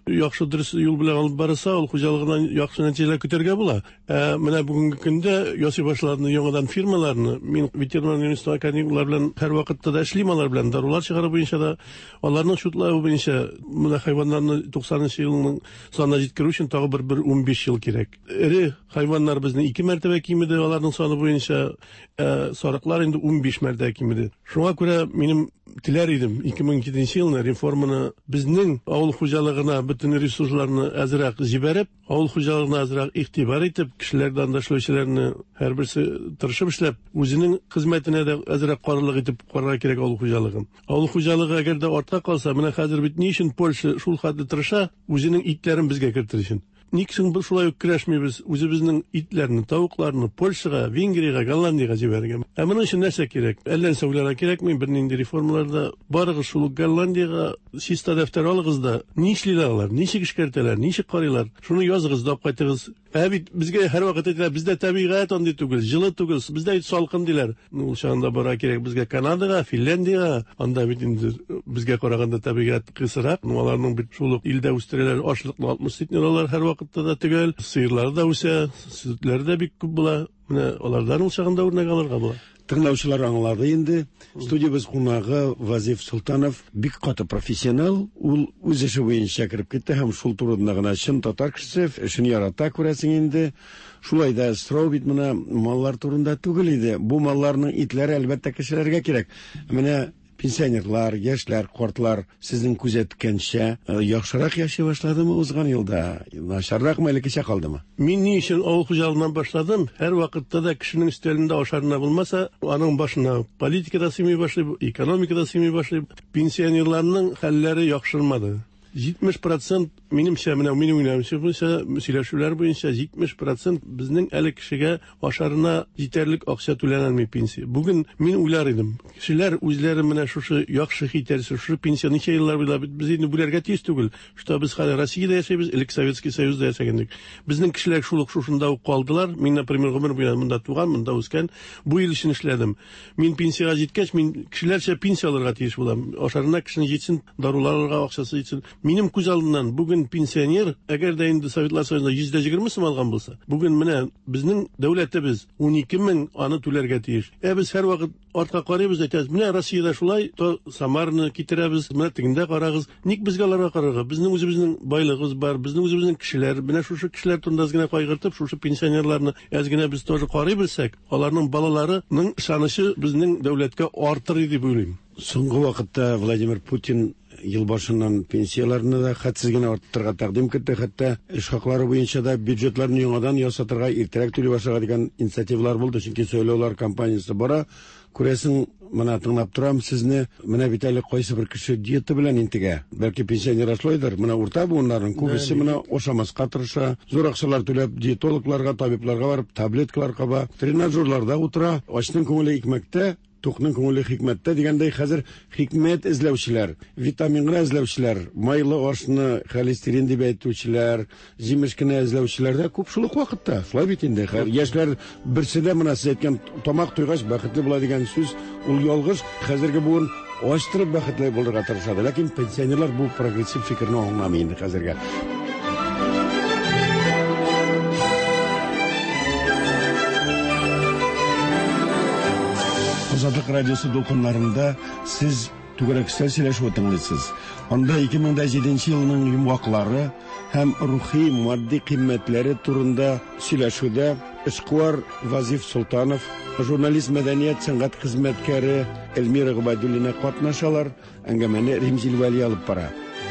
яхшы дөрес юл белән алып барса, ул хуҗалыгыннан яхшы нәтиҗәләр көтәргә була. Ә менә бүгенге көндә ясый башладым яңадан фирмаларны. Мин ветеринар университеты академиклар белән һәр вакытта да эшлим, алар белән дарулар чыгару буенча да, аларның шутлары буенча менә хайваннарны туксанынчы елның санына җиткерү өчен тагы бер бер унбиш ел кирәк. Эре хайваннар безне ике мәртәбә кимеде, аларның саны буенча сарыклар инде унбиш мәртәбә кимеде. Шуңа күрә минем теләр идем ике мең җиденче елны реформаны безнең авыл хуҗалыгына бөтен ресурсларны әзрәк җибәреп, авыл хуҗалыгына әзрәк игътибар итеп, кешеләрдән да эшләүчеләрне һәрберсе тырышып эшләп, үзенең хезмәтенә дә әзрәк карарлык итеп карарга кирәк авыл хуҗалыгын. Авыл хуҗалыгы әгәр дә артка калса, менә хәзер бит ни өчен Польша шул хәтле тырыша, үзенең итләрен безгә кертер өчен. Ник соң без шулай ук көрәшмибез, үзебезнең итләрне, тавыкларны Польшага, Венгриягә, Голландиягә җибәргән. Ә моның өчен нәрсә кирәк? Әллә сәүләргә кирәкми, бернинди реформаларда барыгыз шул Голландиягә, чиста дәфтәр алыгыз да, ни эшлиләр алар, ничек эшкәртәләр, ничек карыйлар, шуны языгыз да кайтыгыз. Ә бит безгә һәр вакыт әйтәләр, бездә табигать андый түгел, җылы түгел, бездә салкын диләр. Ул чагында бара кирәк безгә Канадага, Финляндиягә, анда бит инде безгә караганда табигать кысырак, аларның бит шул илдә үстерәләр, ашлыкны алтмыш центнерлар һәр вакытта да түгел, сыерлар да үсә, сөтләр дә бик күп була. Менә алардан ул чагында үрнәк алырга була. Тыңлаучылар аңлады инде. Студиябыз кунагы Вазиф Султанов бик каты профессионал. Ул үз эше буенча кирип китте һәм шул турында гына чын татар кешесе, эшен ярата күрәсең инде. Шулай да сорау бит менә маллар турында түгел иде. Бу малларның итләре әлбәттә кешеләргә кирәк. Менә пенсионерлар, яшьләр, картлар сезнең күзәткәнчә яхшырак яши башладымы узган елда? Начарракмы, элеккечә калдымы? Мин ни өчен авыл хуҗалыгыннан башладым? Һәр вакытта да кешенең өстәлендә ашарына булмаса, аның башына политикада сыймый башлый, экономикада сыймый башлый. Пенсионерларның хәлләре яхшырмады. җитмеш процент минемчә, менә минем уйлавымча буенча, сөйләшүләр буенча җитмеш процент безнең әле кешегә ашарына җитәрлек акча түләнелми пенсия. Бүген мин уйлар идем, кешеләр үзләре менә шушы яхшы хитәрсе, шушы пенсия ничә еллар буена без инде бүләргә тиеш түгел. Что без хәзер Россиядә яшәйбез, элек Советский Союзда яшәгәндек. Безнең кешеләр шулык шушында ук калдылар. Мин, например, гомер буена монда туган, монда үскән, бу ел өчен эшләдем. Мин пенсияга җиткәч, мин кешеләрчә пенсия алырга тиеш булам. Ашарына кешенең җитсен, дарулар алырга акчасы җитсен. Минем күз алдымнан бүген пенсионер, әгәр дә инде Советлар Союзында йөз егерме сум алган булса, бүген менә безнең дәүләтебез ун ике мең аны түләргә тиеш. Ә без һәр вакыт артка карыйбыз, әйтәбез, менә Россиядә шулай, то Самарны китерәбез, менә тегендә карагыз. Ник безгә аларга карарга? Безнең үзебезнең байлыгыбыз бар, безнең үзебезнең кешеләр, менә шушы кешеләр турында гына кайгыртып, шушы пенсионерларны әз генә без тоже карый белсәк, аларның балаларының ышанышы безнең дәүләткә артыр дип уйлыйм. Соңгы вакытта Владимир Путин ел башыннан пенсияларны да хәтсез генә арттырырга тәкъдим итте, хәтта эш хаклары буенча да бюджетларны яңадан ясатырга, иртәрәк түли башларга дигән инициативалар булды, чөнки сөйләүләр кампаниясе бара. Күрәсең, менә тыңлап торам сезне, менә бит әле кайсы бер кеше диета белән интегә. Бәлки пенсионер ашлайдыр, менә урта буыннарның күбесе менә ашамаска тырыша, зур акчалар түләп диетологларга, табибларга барып, таблеткалар каба, тренажерларда утыра, ачның күңеле икмәктә, Тукның күңеле хикмәттә дигәндәй, хәзер хикмәт эзләүчеләр, витаминны эзләүчеләр, майлы ашны холестерин дип әйтүчеләр, җимеш кенә эзләүчеләр дә күп шул ук вакытта. Шулай бит инде. Яшьләр берсе дә менә сез әйткән тамак туйгач бәхетле була дигән сүз, ул ялгыш. Хәзерге буын ачтырып бәхетле булырга тырышады. Ләкин пенсионерлар бу прогрессив фикерне аңламый инде хәзергә. Азатлык радиосы дулкыннарында сез түгәрәк сөйләшү тыңлыйсыз. Анда ике мең җиденче елның йомгаклары һәм рухи, матди кыйммәтләре турында сөйләшүдә эшкуар Вазиф Султанов, журналист, мәдәният, сәнгать хезмәткәре Эльмира Габайдуллина катнашалар. Әңгәмәне Римзил Вәли алып бара.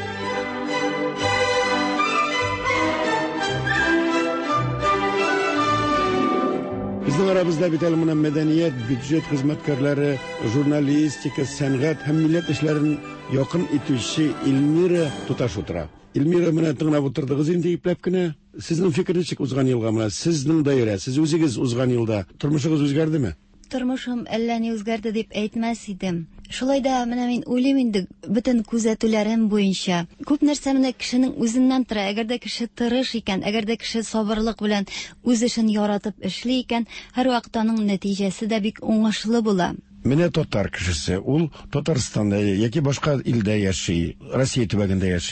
Безнең арабызда бит әле менә мәдәният, бюджет хезмәткәрләре, журналистика, сәнгать һәм милләт эшләрен якын итүче Эльмира туташ утыра. Эльмира, менә тыңлап утырдыгыз инде ипләп кенә. Сезнең фикерегез узган елга менә сезнең даирә, сез үзегез узган елда тормышыгыз үзгәрдеме? Тормышым әллә ни үзгәрде дип әйтмәс идем. Шулай да менә мин уйлыйм инде, бөтен күзәтүләрем буенча күп нәрсә менә кешенең үзеннән тора. Әгәр дә кеше тырыш икән, әгәр дә кеше сабырлык белән үз эшен яратып эшли икән, һәр вакыт аның нәтиҗәсе дә бик уңышлы була. Менә татар кешесе, ул Татарстанда яки башка илдә яши, Россия төбәгендә яши.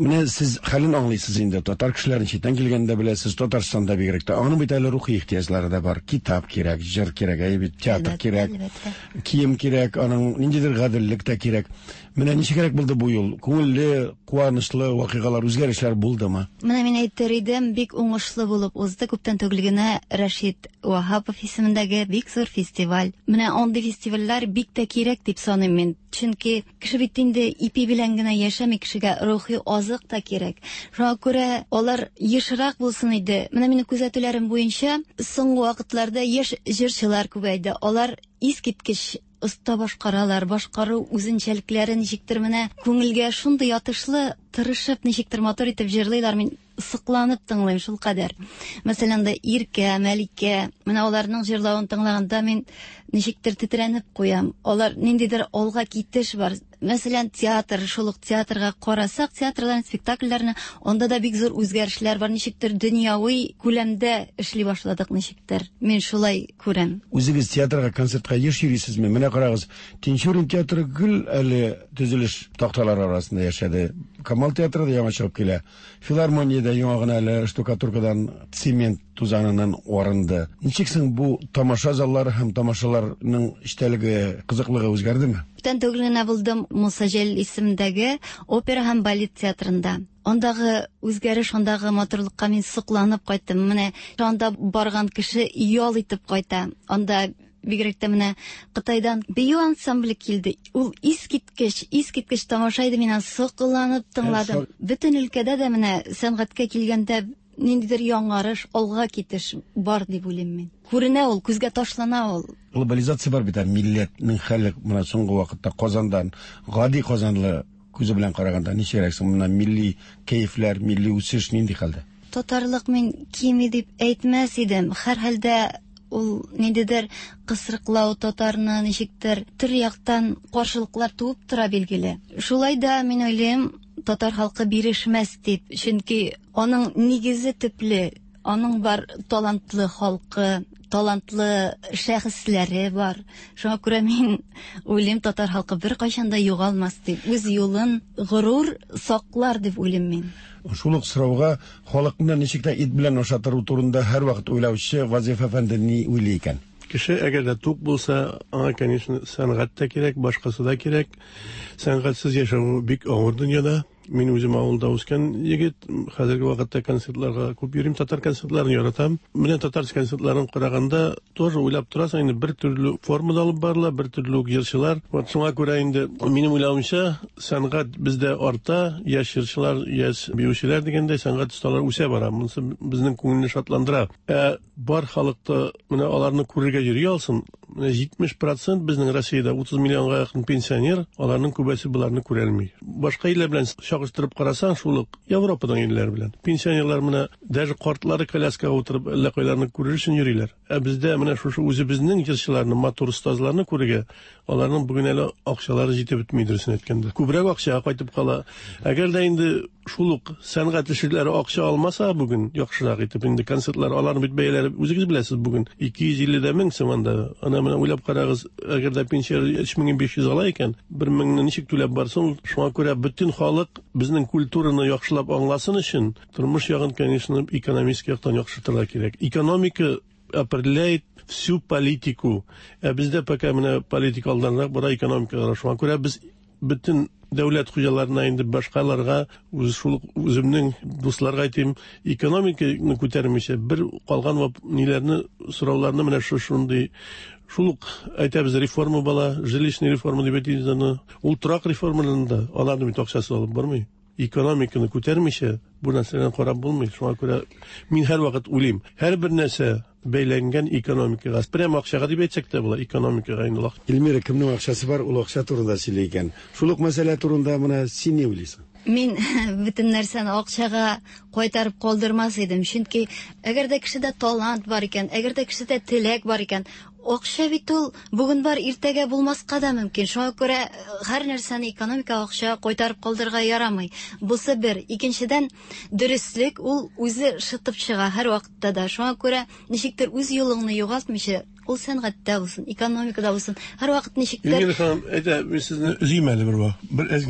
Менә сез хәлен аңлыйсыз инде, татар кешеләрен читтән килгәндә беләсез, Татарстанда бигрәк тә аның бит әле рухи ихтыяҗлары да бар. Китап кирәк, җыр кирәк, әйбәт театр кирәк, кием кирәк, аның ниндидер гаделлек тә кирәк. Менә ничек кирәк булды бу ел? Күңелле, куанычлы вакыйгалар, үзгәрешләр булдымы? Менә мин әйтер идем, бик уңышлы булып узды. Күптән түгел генә Рәшит Вахапов исемендәге бик зур фестиваль. Менә андый фестивальләр бик тә кирәк дип саныйм мин. Чөнки кеше бит инде ипи белән генә яшәми, кешегә рухи азык та кирәк. Шуңа күрә алар ешрак булсын иде. Менә минем күзәтүләрем буенча, соңгы вакытларда яшь җырчылар күбәйде. Алар искиткеч оста башкаралар, башкару үзенчәлекләре ничектер менә күңелгә шундый ятышлы, тырышып ничектер мотор итеп җырлыйлар. Мин сыкланып тыңлыйм шул кадәр. Мәсәлән, дә Иркә, Мәликә, менә аларның җырлавын тыңлаганда мин ничектер тетрәнеп куям. Алар ниндидер алга китеш бар. Мәсәлән, театр, шулык театрга карасак, театрларның спектакльләрне, анда да бик зур үзгәрешләр бар. Ничектер дөньяви күләмдә эшли башладык ничектер. Мин шулай күрәм. Үзегез театрга, концертка еш йөрисезме? Менә карагыз, Тинчурин театры гел әле төзелеш такталары арасында яшәде. Камал театры да яңа чыгып килә. Филармониядә яңа гына әле штукатуркадан цемент тузанынан арынды. Ничек соң бу тамаша заллары һәм тамашаларның эчтәлеге, кызыклыгы үзгәрдеме? Күптән түгел генә булдым Мусаҗел исемендәге опера һәм балет театрында. Андагы үзгәреш, андагы матурлыкка мин сокланып кайттым. Менә анда барган кеше ял итеп кайта. Анда бигрәк тә менә Кытайдан бию ансамбле килде. Ул искиткеч, искиткеч тамаша иде, мин сокланып тыңладым. Бөтен өлкәдә дә менә сәнгатькә килгәндә ниндидер яңарыш, алга китеш бар дип уйлыйм мин. Күренә ул, күзгә ташлана ул. Глобализация бар бит, милләтнең хәле менә соңгы вакытта Казандан, гади Казанлы күзе белән караганда ничәрәк соң менә милли кәефләр, милли үсеш нинди хәлдә? Татарлык мин кими дип әйтмәс идем. Һәр хәлдә ул ниндидер кысрыклау татарны ничектер төр яктан каршылыклар туып тора билгеле. Шулай да мин уйлыйм, татар халкы бирешмәс дип, чөнки аның нигезе төпле, аның бар талантлы халкы, талантлы шәхесләре бар. Шуңа күрә мин уйлыйм, татар халкы бер кайчан да югалмас дип, үз юлын горур саклар дип уйлыйм мин. Шулык сорауга халыкны ничек тә ит белән ашатыру турында һәр вакыт уйлаучы Вазиф әфәнде ни уйлый икән? Кеше әгәр дә тук булса, аңа, конечно, сәнгать та кирәк, башкасы да кирәк. Сәнгатьсез яшәү бик авыр дөньяда. Мин үзем авылда үскән егет, хәзерге вакытта концертларга күп йөрим, татар концертларын яратам. Менә татар концертларын караганда тоже уйлап торасың, инде бер төрле формада алып барыла, бер төрле җырчылар. Вот шуңа күрә инде минем уйлавымча, сәнгать бездә арта, яшь җырчылар, яшь биючеләр дигәндә сәнгать осталары үсә бара. Монысы безнең күңелне шатландыра. Ә бар халыкта менә аларны күрергә йөри алсын. Менә җитмеш процент безнең Россиядә утыз миллионга якын пенсионер, аларның күбесе буларны күрә алмый. Башка илләр белән чагыштырып карасаң, шулык Европадан илләр белән. Пенсионерлар менә даже картлары коляскага утырып, әллә кайларны күрер өчен йөриләр. Ә бездә менә шушы үзебезнең җырчыларны, матур остазларны күрергә, аларның бүген әле акчалары җитеп бетмидер өчен әйткәндә. Күбрәк акчага кайтып кала. Әгәр дә инде шулык сәнгать эшчеләре акча алмаса, бүген яхшырак итеп инде концертлар, аларның бит бәяләре үзегез беләсез, бүген ике йөз илле мең сум анда. Ана менә уйлап карагыз, әгәр дә пенсия өч мең биш йөз ала икән, бер меңне ничек түләп барсын? Шуңа күрә бөтен халык безнең культураны яхшылап аңласын өчен, тормыш ягын, конечно, экономик яктан яхшыртырга кирәк. Экономика определяет всю политику. Ә бездә пока менә политика алданрак бара, экономикага. Шуңа күрә без бөтен дәүләт хуҗаларына инде башкаларга, үз шул үземнең дусларга әйтим, экономиканы күтәрмичә бер калган ниләрне, сорауларны менә шундый шулык әйтәбез, реформа бала, жилищный реформа дип әйтәбез, ул торак реформаларында аларны бит акчасы алып бармый. Экономиканы күтәрмичә бу нәрсәләрне карап булмый. Шуңа күрә мин һәр вакыт уйлыйм, һәр бер нәрсә бәйләнгән экономикага, прямо акчага дип әйтсәк тә була, экономикага инде. Илмира, кемнең акчасы бар, ул акча турында сөйли икән. Шулык мәсьәлә турында менә син ни уйлыйсың? Мин бөтен нәрсәне акчага кайтарып калдырмас идем, чөнки әгәр дә кешедә талант бар икән, әгәр дә кешедә теләк бар икән, акча бит ул бүген бар, иртәгә булмаска да мөмкин. Шуңа күрә һәр нәрсәне экономика акча кайтарып калдырырга ярамый. Бусы бер. Икенчедән, дөрестлек ул үзе шытып чыга һәр вакытта да. Шуңа күрә ничектер үз юлыңны югалтмыйча, ул сәнгатьтә булсын, экономикада булсын, һәр вакыт ничектер. Мин ханым, әйтә, мин сезне үзем әле бер вакыт, бер әз генә.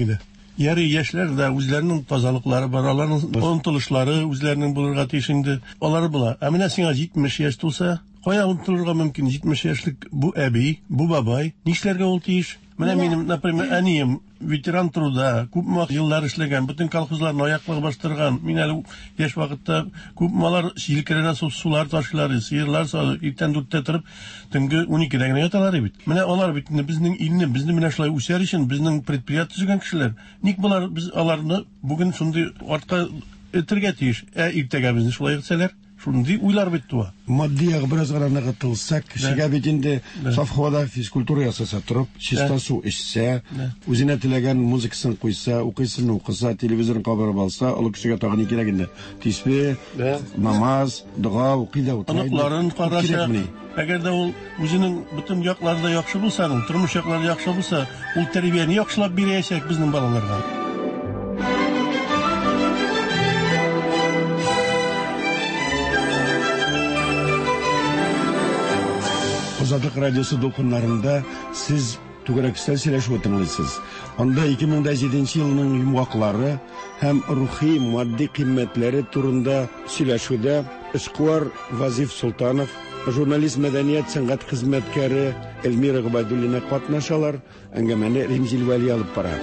Ярый яшьләр дә үзләренең тазалыклары бар, аларның омтылышлары, үзләренең булырга тиешендә, алар була. Ә менә сиңа җитмеш яшь тулса, кая омтылырга мөмкин? җитмеш яшьлек бу әби, бу бабай, нишләргә ул тиеш? Менә минем, например, әнием ветеран труда, күп еллар эшләгән, бөтен колхозларны аяклап бастырган. Мин әле яшь вакытта күп малар җилкәргә сулар ташлар, сыерлар салы, иртән дүрттә торып, төнге уникедә генә яталар бит. Менә алар бит безнең илне, безне менә шулай үсәр өчен, безнең предприятие төзегән кешеләр. Ник булар без аларны бүген шундый артка этергә тиеш, ә иртәгә безне шулай итсәләр? Шундый уйлар бит туа. Матди ягы бераз гына нагытылсак, кешегә бит инде совхозда физкультура ясаса торып, чиста су эчсә, үзенә теләгән музыкасын куйса, укыйсын укыса, телевизорын кабырып алса, ул кешегә тагын кирәк инде. Тиспе, намаз, дуа укый да утырый. Аныкларын караша. Әгәр дә ул үзенең бөтен якларында яхшы булса, тормыш яклары яхшы булса, ул тәрбияне яхшылап бирәчәк безнең балаларга. Азатлык радиосы дулкыннарында сез түгәрәк сөйләшү тыңлыйсыз. Анда ике мең җиденче елның йомгаклары һәм рухи, матди кыйммәтләре турында сөйләшүдә Эшкуар Вазиф Султанов, журналист, мәдәният, сәнгать хезмәткәре Эльмира Габайдуллина катнашалар, әңгәмәне Римзил Вәли алып бара.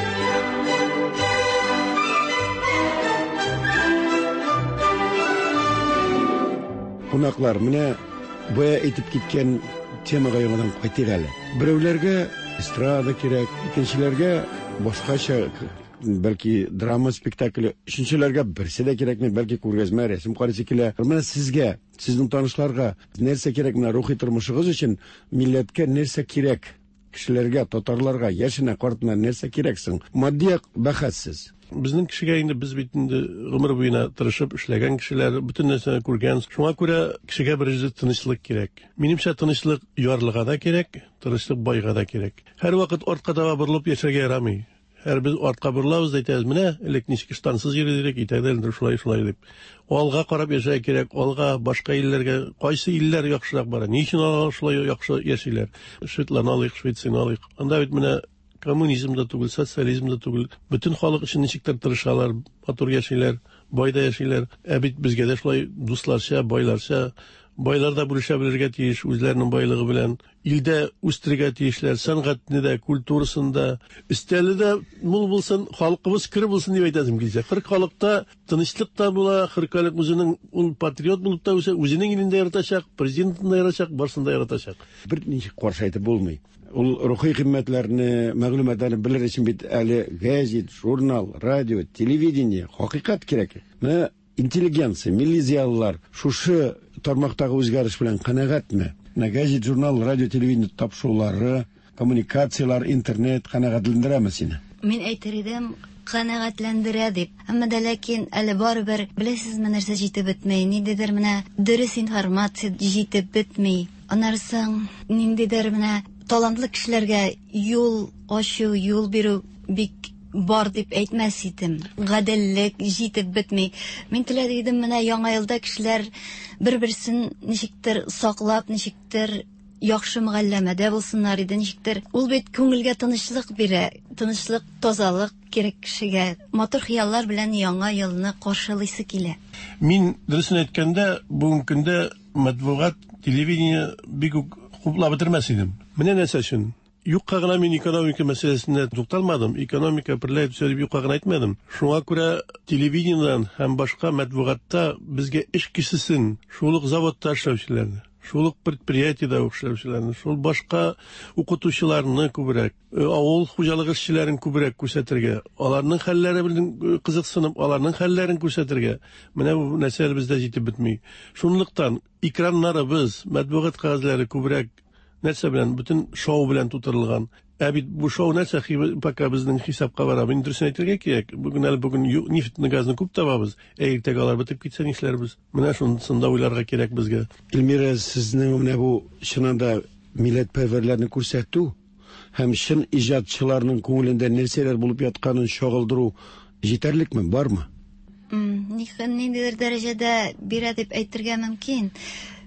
Кунаклар, менә бая әйтеп киткән темага яңадан кайтыйк әле. Берәүләргә эстрада кирәк, икенчеләргә башкача, бәлки драма спектакле, өченчеләргә берсе дә кирәкми, бәлки күргәзмә, рәсем карыйсы килә. Менә сезгә, сезнең танышларга нәрсә кирәк менә рухи тормышыгыз өчен, милләткә нәрсә кирәк? Кешеләргә, татарларга, яшенә, картына нәрсә кирәксең? Матди бәхәссез. Безнең кешегә инде без бит инде гомер буена тырышып эшләгән кешеләр, бөтен нәрсәне күргән. Шуңа күрә кешегә беренче тынычлык кирәк. Минемчә, тынычлык ярлыга да кирәк, тынычлык байга да кирәк. Һәр вакыт артка таба борылып яшәргә ярамый. Һәр без артка борылабыз, әйтәбез, менә элек ничек штансыз йөридек, итәдер шулай шулай дип. Алга карап яшәргә кирәк, алга башка илләргә, кайсы илләр яхшырак бара? Ни өчен алар шулай яхшы яшиләр? Швейцарларны алыйк, Швейцарияны алыйк. Анда бит менә коммунизм да түгел, социализм да түгел. Бөтен халык өчен ничектер тырышалар, матур яшиләр, байда яшиләр. Ә бит безгә дә шулай дусларча, байларча, байлар да бүлешә белергә тиеш үзләренең байлыгы белән. Илдә үстергә тиешләр, сәнгатьне дә, культурасын да, өстәле дә мул булсын, халкыбыз кир булсын дип әйтәсем килсә. Хөр халыкта тынычлык та була, хөркәлек үзенең ул патриот булып та үсә, үзенең илендә яратачак, президентын да яратачак, барсын да яратачак. Бер ничек каршы әйтеп булмый. Ул рухи кыйммәтләрне, мәгълүматларны белер өчен бит әле гәзит, журнал, радио, телевидение, хакыйкать кирәк. Менә интеллигенция, милли зиялылар шушы тармактагы үзгәреш белән канәгатьме? Менә гәзит, журнал, радио, телевидение тапшырулары, коммуникациялар, интернет канәгатьләндерәме сине? Мин әйтер идем, канәгатьләндерә дип. Әмма дә ләкин әле барыбер беләсезме нәрсә җитеп бетмәй, ниндидер менә дөрес информация җитеп бетми. Анарсың ниндидер менә талантлы кешеләргә юл ачу, юл бирү бик бар дип әйтмәс идем. Гаделлек җитеп бетми. Мин теләр идем менә яңа елда кешеләр бер-берсен ничектер саклап, ничектер яхшы мөгамәләдә булсыннар иде, ничектер. Ул бит күңелгә тынычлык бирә, тынычлык, тазалык кирәк кешегә. Матур хыяллар белән яңа елны каршылыйсы килә. Мин дөресен әйткәндә, бүгенге көндә матбугат, телевидение бик хуплап бетермәс идем. Менә нәрсә өчен? Юкка гына мин экономика мәсьәләсенә тукталмадым, экономика берлә сөйләп юкка гына әйтмәдем. Шуңа күрә телевидениедан һәм башка матбугатта безгә эш кешесен, шулык заводта эшләүчеләрне, шулык предприятиедә эшләүчеләрне, шул башка укытучыларны күбрәк, авыл хуҗалыгы эшчеләрен күбрәк күрсәтергә, аларның хәлләре белән кызыксынып, аларның хәлләрен күрсәтергә. Менә бу нәрсәләр бездә җитеп бетми. Шунлыктан экраннарыбыз, матбугат кәгазьләре күбрәк нәрсә белән, бөтен шоу белән тутырылган. Ә бит бу шоу нәрсә пока безнең хисапка бара. Мин дөресен әйтергә кирәк. Бүген әле бүген нефтьне, газны күп табабыз. Ә иртәгә алар бетеп китсә нишләрбез? Менә шунысында уйларга кирәк безгә. Эльмира, сезнең менә бу чынында милләтпәрвәрләрне күрсәтү һәм чын иҗатчыларның күңелендә нәрсәләр булып ятканын чагылдыру җитәрлекме, бармы? Ниндидер дәрәҗәдә бирә дип әйтергә мөмкин.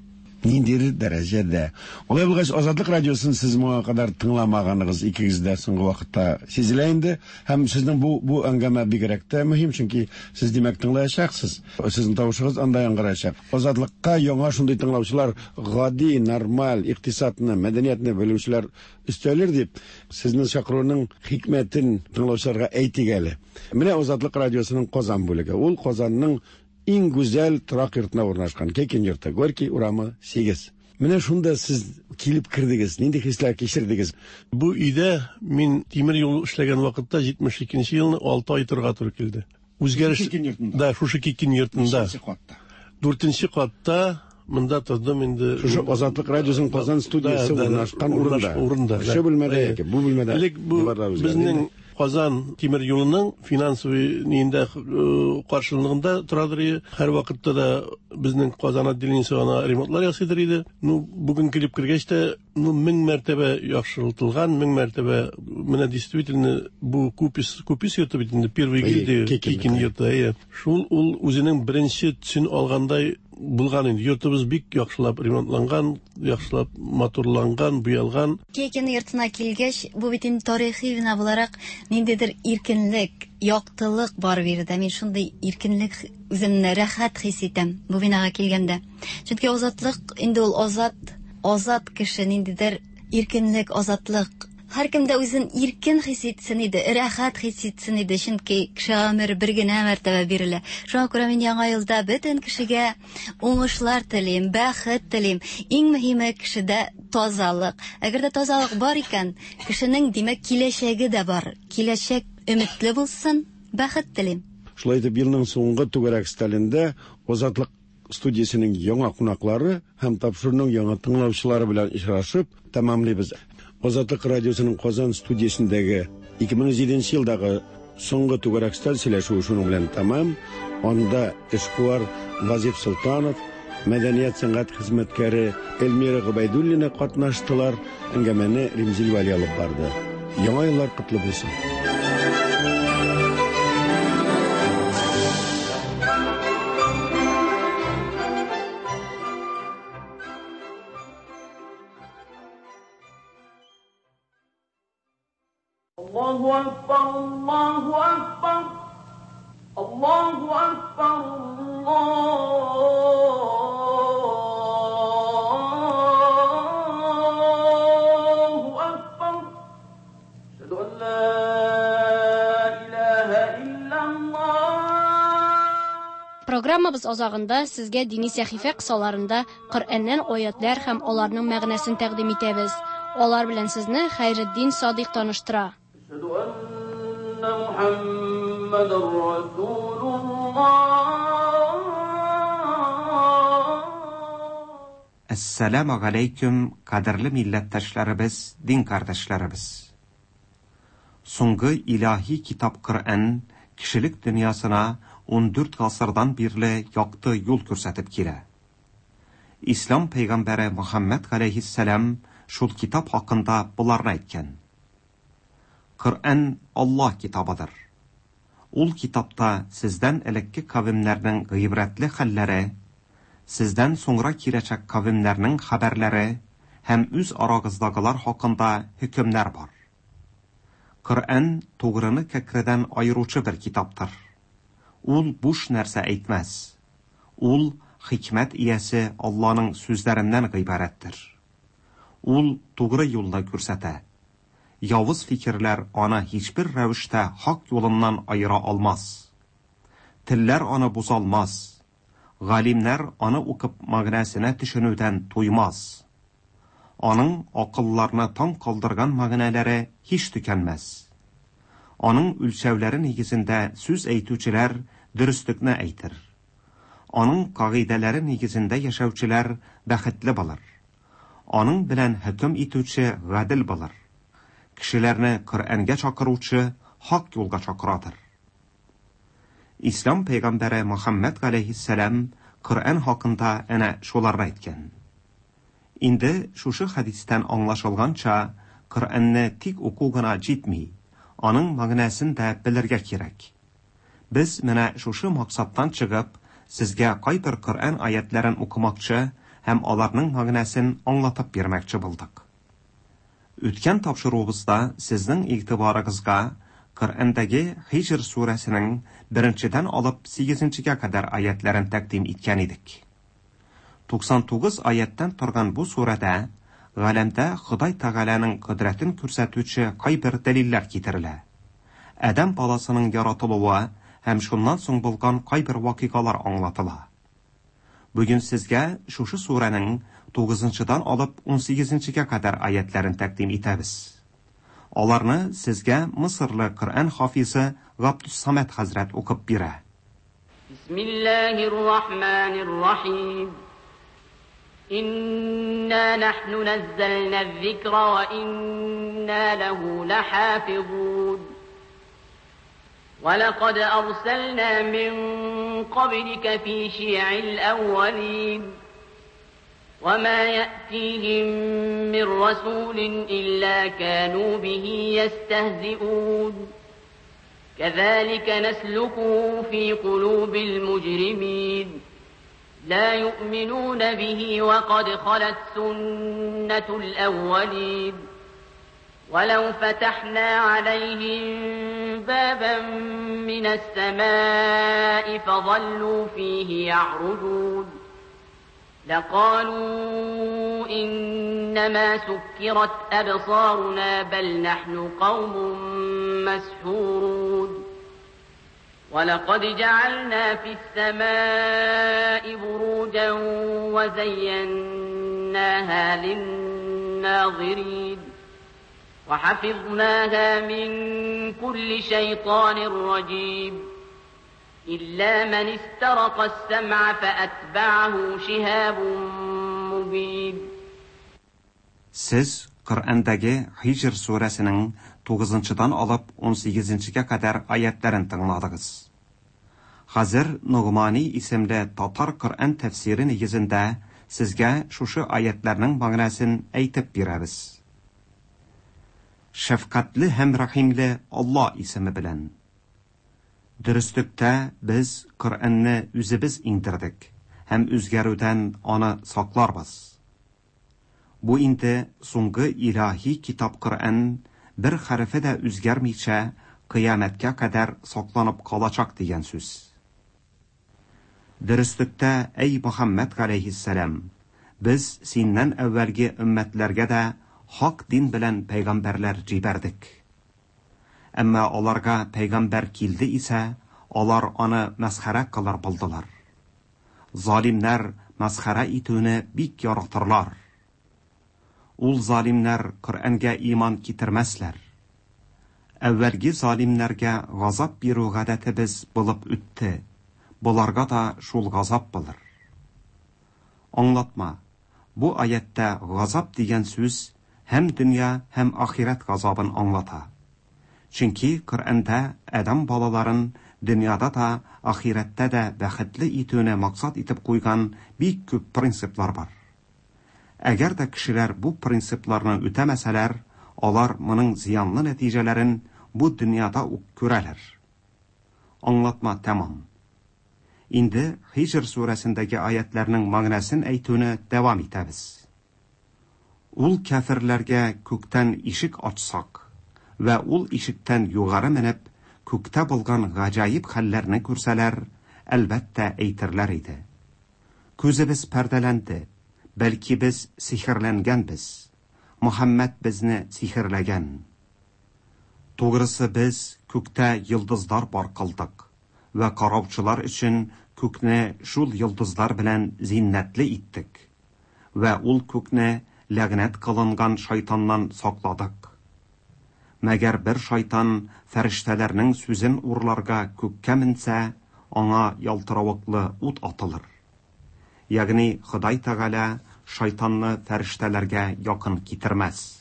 ниндидер дәрәҗәдә. Олай булгач, Азатлык радиосын сез моңа кадәр тыңламаганыгыз икегез дә соңгы вакытта сизелә инде. Һәм сезнең бу бу әңгәмә бигрәк тә мөһим, чөнки сез димәк тыңлаячаксыз. Сезнең тавышыгыз анда яңгырачак. Азатлыкка яңа шундый тыңлаучылар, гади, нормаль, икътисадны, мәдәниятне белүчеләр өстәлер дип, сезнең чакыруның хикмәтен тыңлаучыларга әйтик әле. Менә Азатлык радиосының Казан бүлеге. Ул Казанның иң гүзәл торак йортына урнашкан. Кекин йорты, Горький урамы сигез. Менә шунда сез килеп кирдегез, нинди хисләр кичердегез? Бу өйдә мин тимер юл эшләгән вакытта җитмеш икенче елны алты ай торга туры килде. Үзгәреш да, шушы Кекин йортында. дүртенче катта монда тордым инде. Шушы Азатлык радиосының Казан студиясы урнашкан урында. Шу бүлмәдә яки бу бүлмәдә. Безнең Казан тимер юлының финансовый нинде каршылыгында торадыр. Һәр вакытта да безнең Казан отделениесе ана ремонтлар ясыйдыр иде. Ну бүген килеп кергәч тә, ну мең мәртәбә яхшыртылган, мең мәртәбә менә действительно бу купис купис йорты бит инде первый гильдия Кекин йорты. Шул ул үзенең беренче төсен алгандай булган инде. Йортыбыз бик яхшылап ремонтланган, яхшылап моторланган, буялган. Кекин йортына килгәч, бу бит инде тарихи бина буларак ниндидер иркенлек, яктылык бар бирде. Мин шундый иркенлек үземне рәхәт хис итәм бу бинага килгәндә. Чөнки азатлык инде ул азат, азат кеше, ниндидер иркенлек, азатлык. Һәр кемдә үзен иркен хис итсен иде, рәхәт хис итсен иде, чөнки кеше гомер бер генә мәртәбә бирелә. Шуңа күрә мин яңа елда бөтен кешегә уңышлар телим, бәхет телим. Иң мөһиме кешедә тазалык. Әгәр дә тазалык бар икән, кешенең димәк киләчәге дә бар. Киләчәк өметле булсын, бәхет телим. Шулай итеп, елның соңгы түгәрәк сталендә Азатлык студиясының яңа кунаклары һәм тапшырның яңа тыңлаучылары белән очрашып тәмамлыйбыз. Азатлык радиосының Казан студиясендәге ике мең җиденче елдагы соңгы түгәрәк сталь сөйләшүе шуның белән тәмам. Анда эшкуар Газип Султанов, мәдәният сәнгать хезмәткәре Эльмира Гобайдуллина катнаштылар. Әңгәмәне Римзил Вали алып барды. Яңа еллар котлы булсын. Allahu Akbar, Allahu Akbar, Allahu Akbar, Allahu Akbar. Ashhadu an la ilaha illallah. Программабыз азагында сезгә дини сәхифә кысаларында Коръәннән аятлар һәм аларның мәгънәсен тәкъдим итәбез. Алар белән сезне Хәйретдин Садыйк таныштыра. Ассаламу алейкум, кадерле милләттәшләребез, дин кардәшләребез. Соңгы илаһи китап Коръән кешелек дөньясына он дүрт гасырдан бирле якты юл күрсәтеп килә. Ислам пәйгамбәре Мөхәммәд алейһиссалам шул китап хакында буларны әйткән. Коръән Аллаһ китабыдыр. Ул китапта сездән элекке кавемнәрнең гыйбрәтле хәлләре, сездән соңра киләчәк кавемнәрнең хәбәрләре һәм үз арагыздагылар хакында хөкемнәр бар. Коръән тугрыны кәкредән айыручы бер китаптыр. Ул буш нәрсә әйтмәс. Ул хикмәт иясе Аллаһның сүзләреннән гыйбарәттер. Ул тугры юлда күрсәтә. Явыз фикерләр аны һичбер рәвештә хак юлыннан айыра алмас. Телләр аны бузалмас. Галимнәр аны укып мәгънәсенә төшенүдән туймас. Аның акылларны таң калдырган мәгънәләре һич төкәнмәс. Аның үлчәүләре нигезендә сүз әйтүчеләр дөреслекне әйтер. Аның кагыйдәләре нигезендә яшәүчеләр бәхетле булыр. Аның белән хөкем итүче гадел булыр. Кешеләрне Коръәнгә чакыручы хак юлга чакыратыр. Ислам пәйгамбәре Мөхәммәд алейһиссалам Коръән хакында әнә шуларны әйткән. Инде шушы хадистән аңлашылганча, Коръәнне тик уку гына җитми, аның мәгънәсен дә белергә кирәк. Без менә шушы максаттан чыгып, сезгә кайтыр Коръән аятларын укымакчы һәм аларның мәгънәсен аңлатып бирмәкче булдык. Үткән тапшыруыбызда сезнең игътибарыгызга Коръәндәге Хижр сүрәсенең беренчедән алып сигезенчегә кадәр аятларын тәкъдим иткән идек. туксан тугыз аяттан торган бу сүрәдә галәмдә Ходай Тәгаләнең кодрәтен күрсәтүче кайбер дәлилләр китерелә. Адам баласының яратылуы һәм шуннан соң булган кайбер вакыйгалар аңлатыла. Бүген сезгә шушы сүрәнең тугызынчыдан алып он сигезенчегә кадәр аятларын тәкъдим итәбез. Аларны сезгә Мисырлы Коръән хафизы Габдус-Самад хәзрәт укып бирә. Бисмиллаһир-рахманир-рахим. Инна нахну наззална az-зикра ва инна лаху лахафизун. ولقد أرسلنا من قبلك في شيع الأولين وما يأتيهم من رسول إلا كانوا به يستهزئون كذلك نسلكه في قلوب المجرمين لا يؤمنون به وقد خلت سنة الأولين ولو فتحنا عليهم بابا من السماء فظلوا فيه يعرجون لقالوا إنما سكرت أبصارنا بل نحن قوم مسحورون ولقد جعلنا في السماء بروجا وزيناها للناظرين وحفظناها من كل شيطان رجيم إلا من استرق السمع فأتبعه شهاب مبين. Siz Коръәндәге Хижр сүрәсенең тугызынчыдан алып он сигезенчегә кадәр аятларын тыңладыгыз. Хәзер Нугмани исемле татар Коръән тәфсире нигезендә сезгә шушы аятларның мәгънәсен әйтеп бирәбез. Шәфкатьле һәм рәхимле Алла исеме белән. Дөрестлектә без Коръәнне үзебез иңдердек һәм үзгәрүдән аны сакларбыз. Бу инде соңгы илаһи китап Коръән бер хәрефе дә үзгәрмичә кыямәткә кадәр сакланып калачак дигән сүз. Дөрестлектә, әй Мөхәммәд галәйһиссәлам, без синнән әввәлге өммәтләргә дә хак дин белән пәйгамбәрләр җибәрдек. Әмма аларга пәйгамбәр килде исә, алар аны мәсхәрә кылар булдылар. Залимнәр мәсхәрә итүне бик яратырлар. Ул залимнәр Коръәнгә иман китермәсләр. Әввәлге залимнәргә газап бирү гадәтебез булып үтте. Буларга да шул газап булыр. Аңлатма. Бу аятта газап дигән сүз һәм дөнья һәм ахират газабын аңлата. Чөнки Коръәндә адам балаларын дөньяда да, ахиратта да бәхетле итүне максат итеп куйган бик күп принциплар бар. Әгәр дә кешеләр бу принципларны үтәмәсәләр, алар моның зыянлы нәтиҗәләрен бу дөньяда ук күрәләр. Аңлатма тәмам. Инде Хижр сүрәсендәге аятларның мәгънәсен әйтүне дәвам итәбез. Ул кафирләргә күктән ишек ачсак ва ул ишектән югары менеп, күктә булган гаҗайып хәлләрне күрсәләр, әлбәттә әйтерләр иде. Күзебез пәрдәләнде, бәлки без сихерләнгәнбез. Мөхәммәд безне сихерләгән. Тугрысы без күктә йолдызлар бар кылдык ва караучылар өчен күкне шул йолдызлар белән зиннәтле иттек. Ва ул күкне ләгънәт кылынган шайтаннан сакладык. Мәгәр бер шайтан фәрештәләрнең сүзен урларга күккә менсә, аңа ялтыравыклы ут атылыр. Ягъни Ходай Тәгалә шайтанны фәрештәләргә якын китермәс.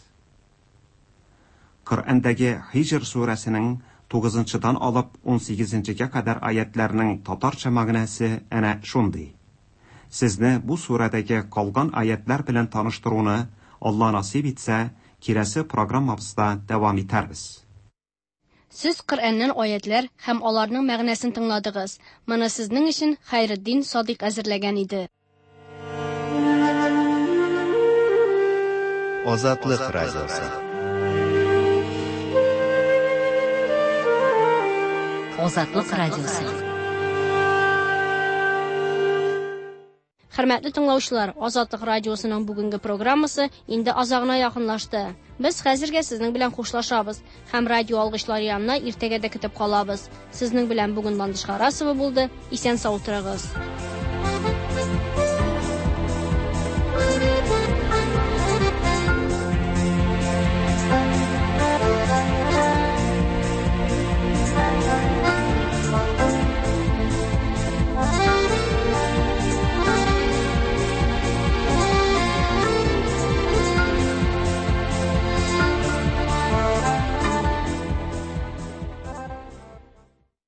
Коръәндәге Хижр сүрәсенең тугызынчыдан алып он сигезенчегә кадәр аятларның татарча мәгънәсе әнә шундый. Сезне бу сүрәдәге калган аятлар белән таныштыруны Алла насип итсә, киләсе программабызда дәвам итәрбез. Сез Коръәннән аятлар һәм аларның мәгънәсен тыңладыгыз. Моны сезнең өчен Хайретдин Садыйк әзерләгән иде. Азатлык радиосы. Азатлык радиосы. Хөрмәтле тыңлаучылар, Азатлык радиосының бүгенге программасы инде азагына якынлашты. Без хәзергә сезнең белән хушлашабыз һәм радио алгычлар янына иртәгә дә көтеп калабыз. Сезнең белән бүген Ландыш Харасова булды. Исән сау торыгыз.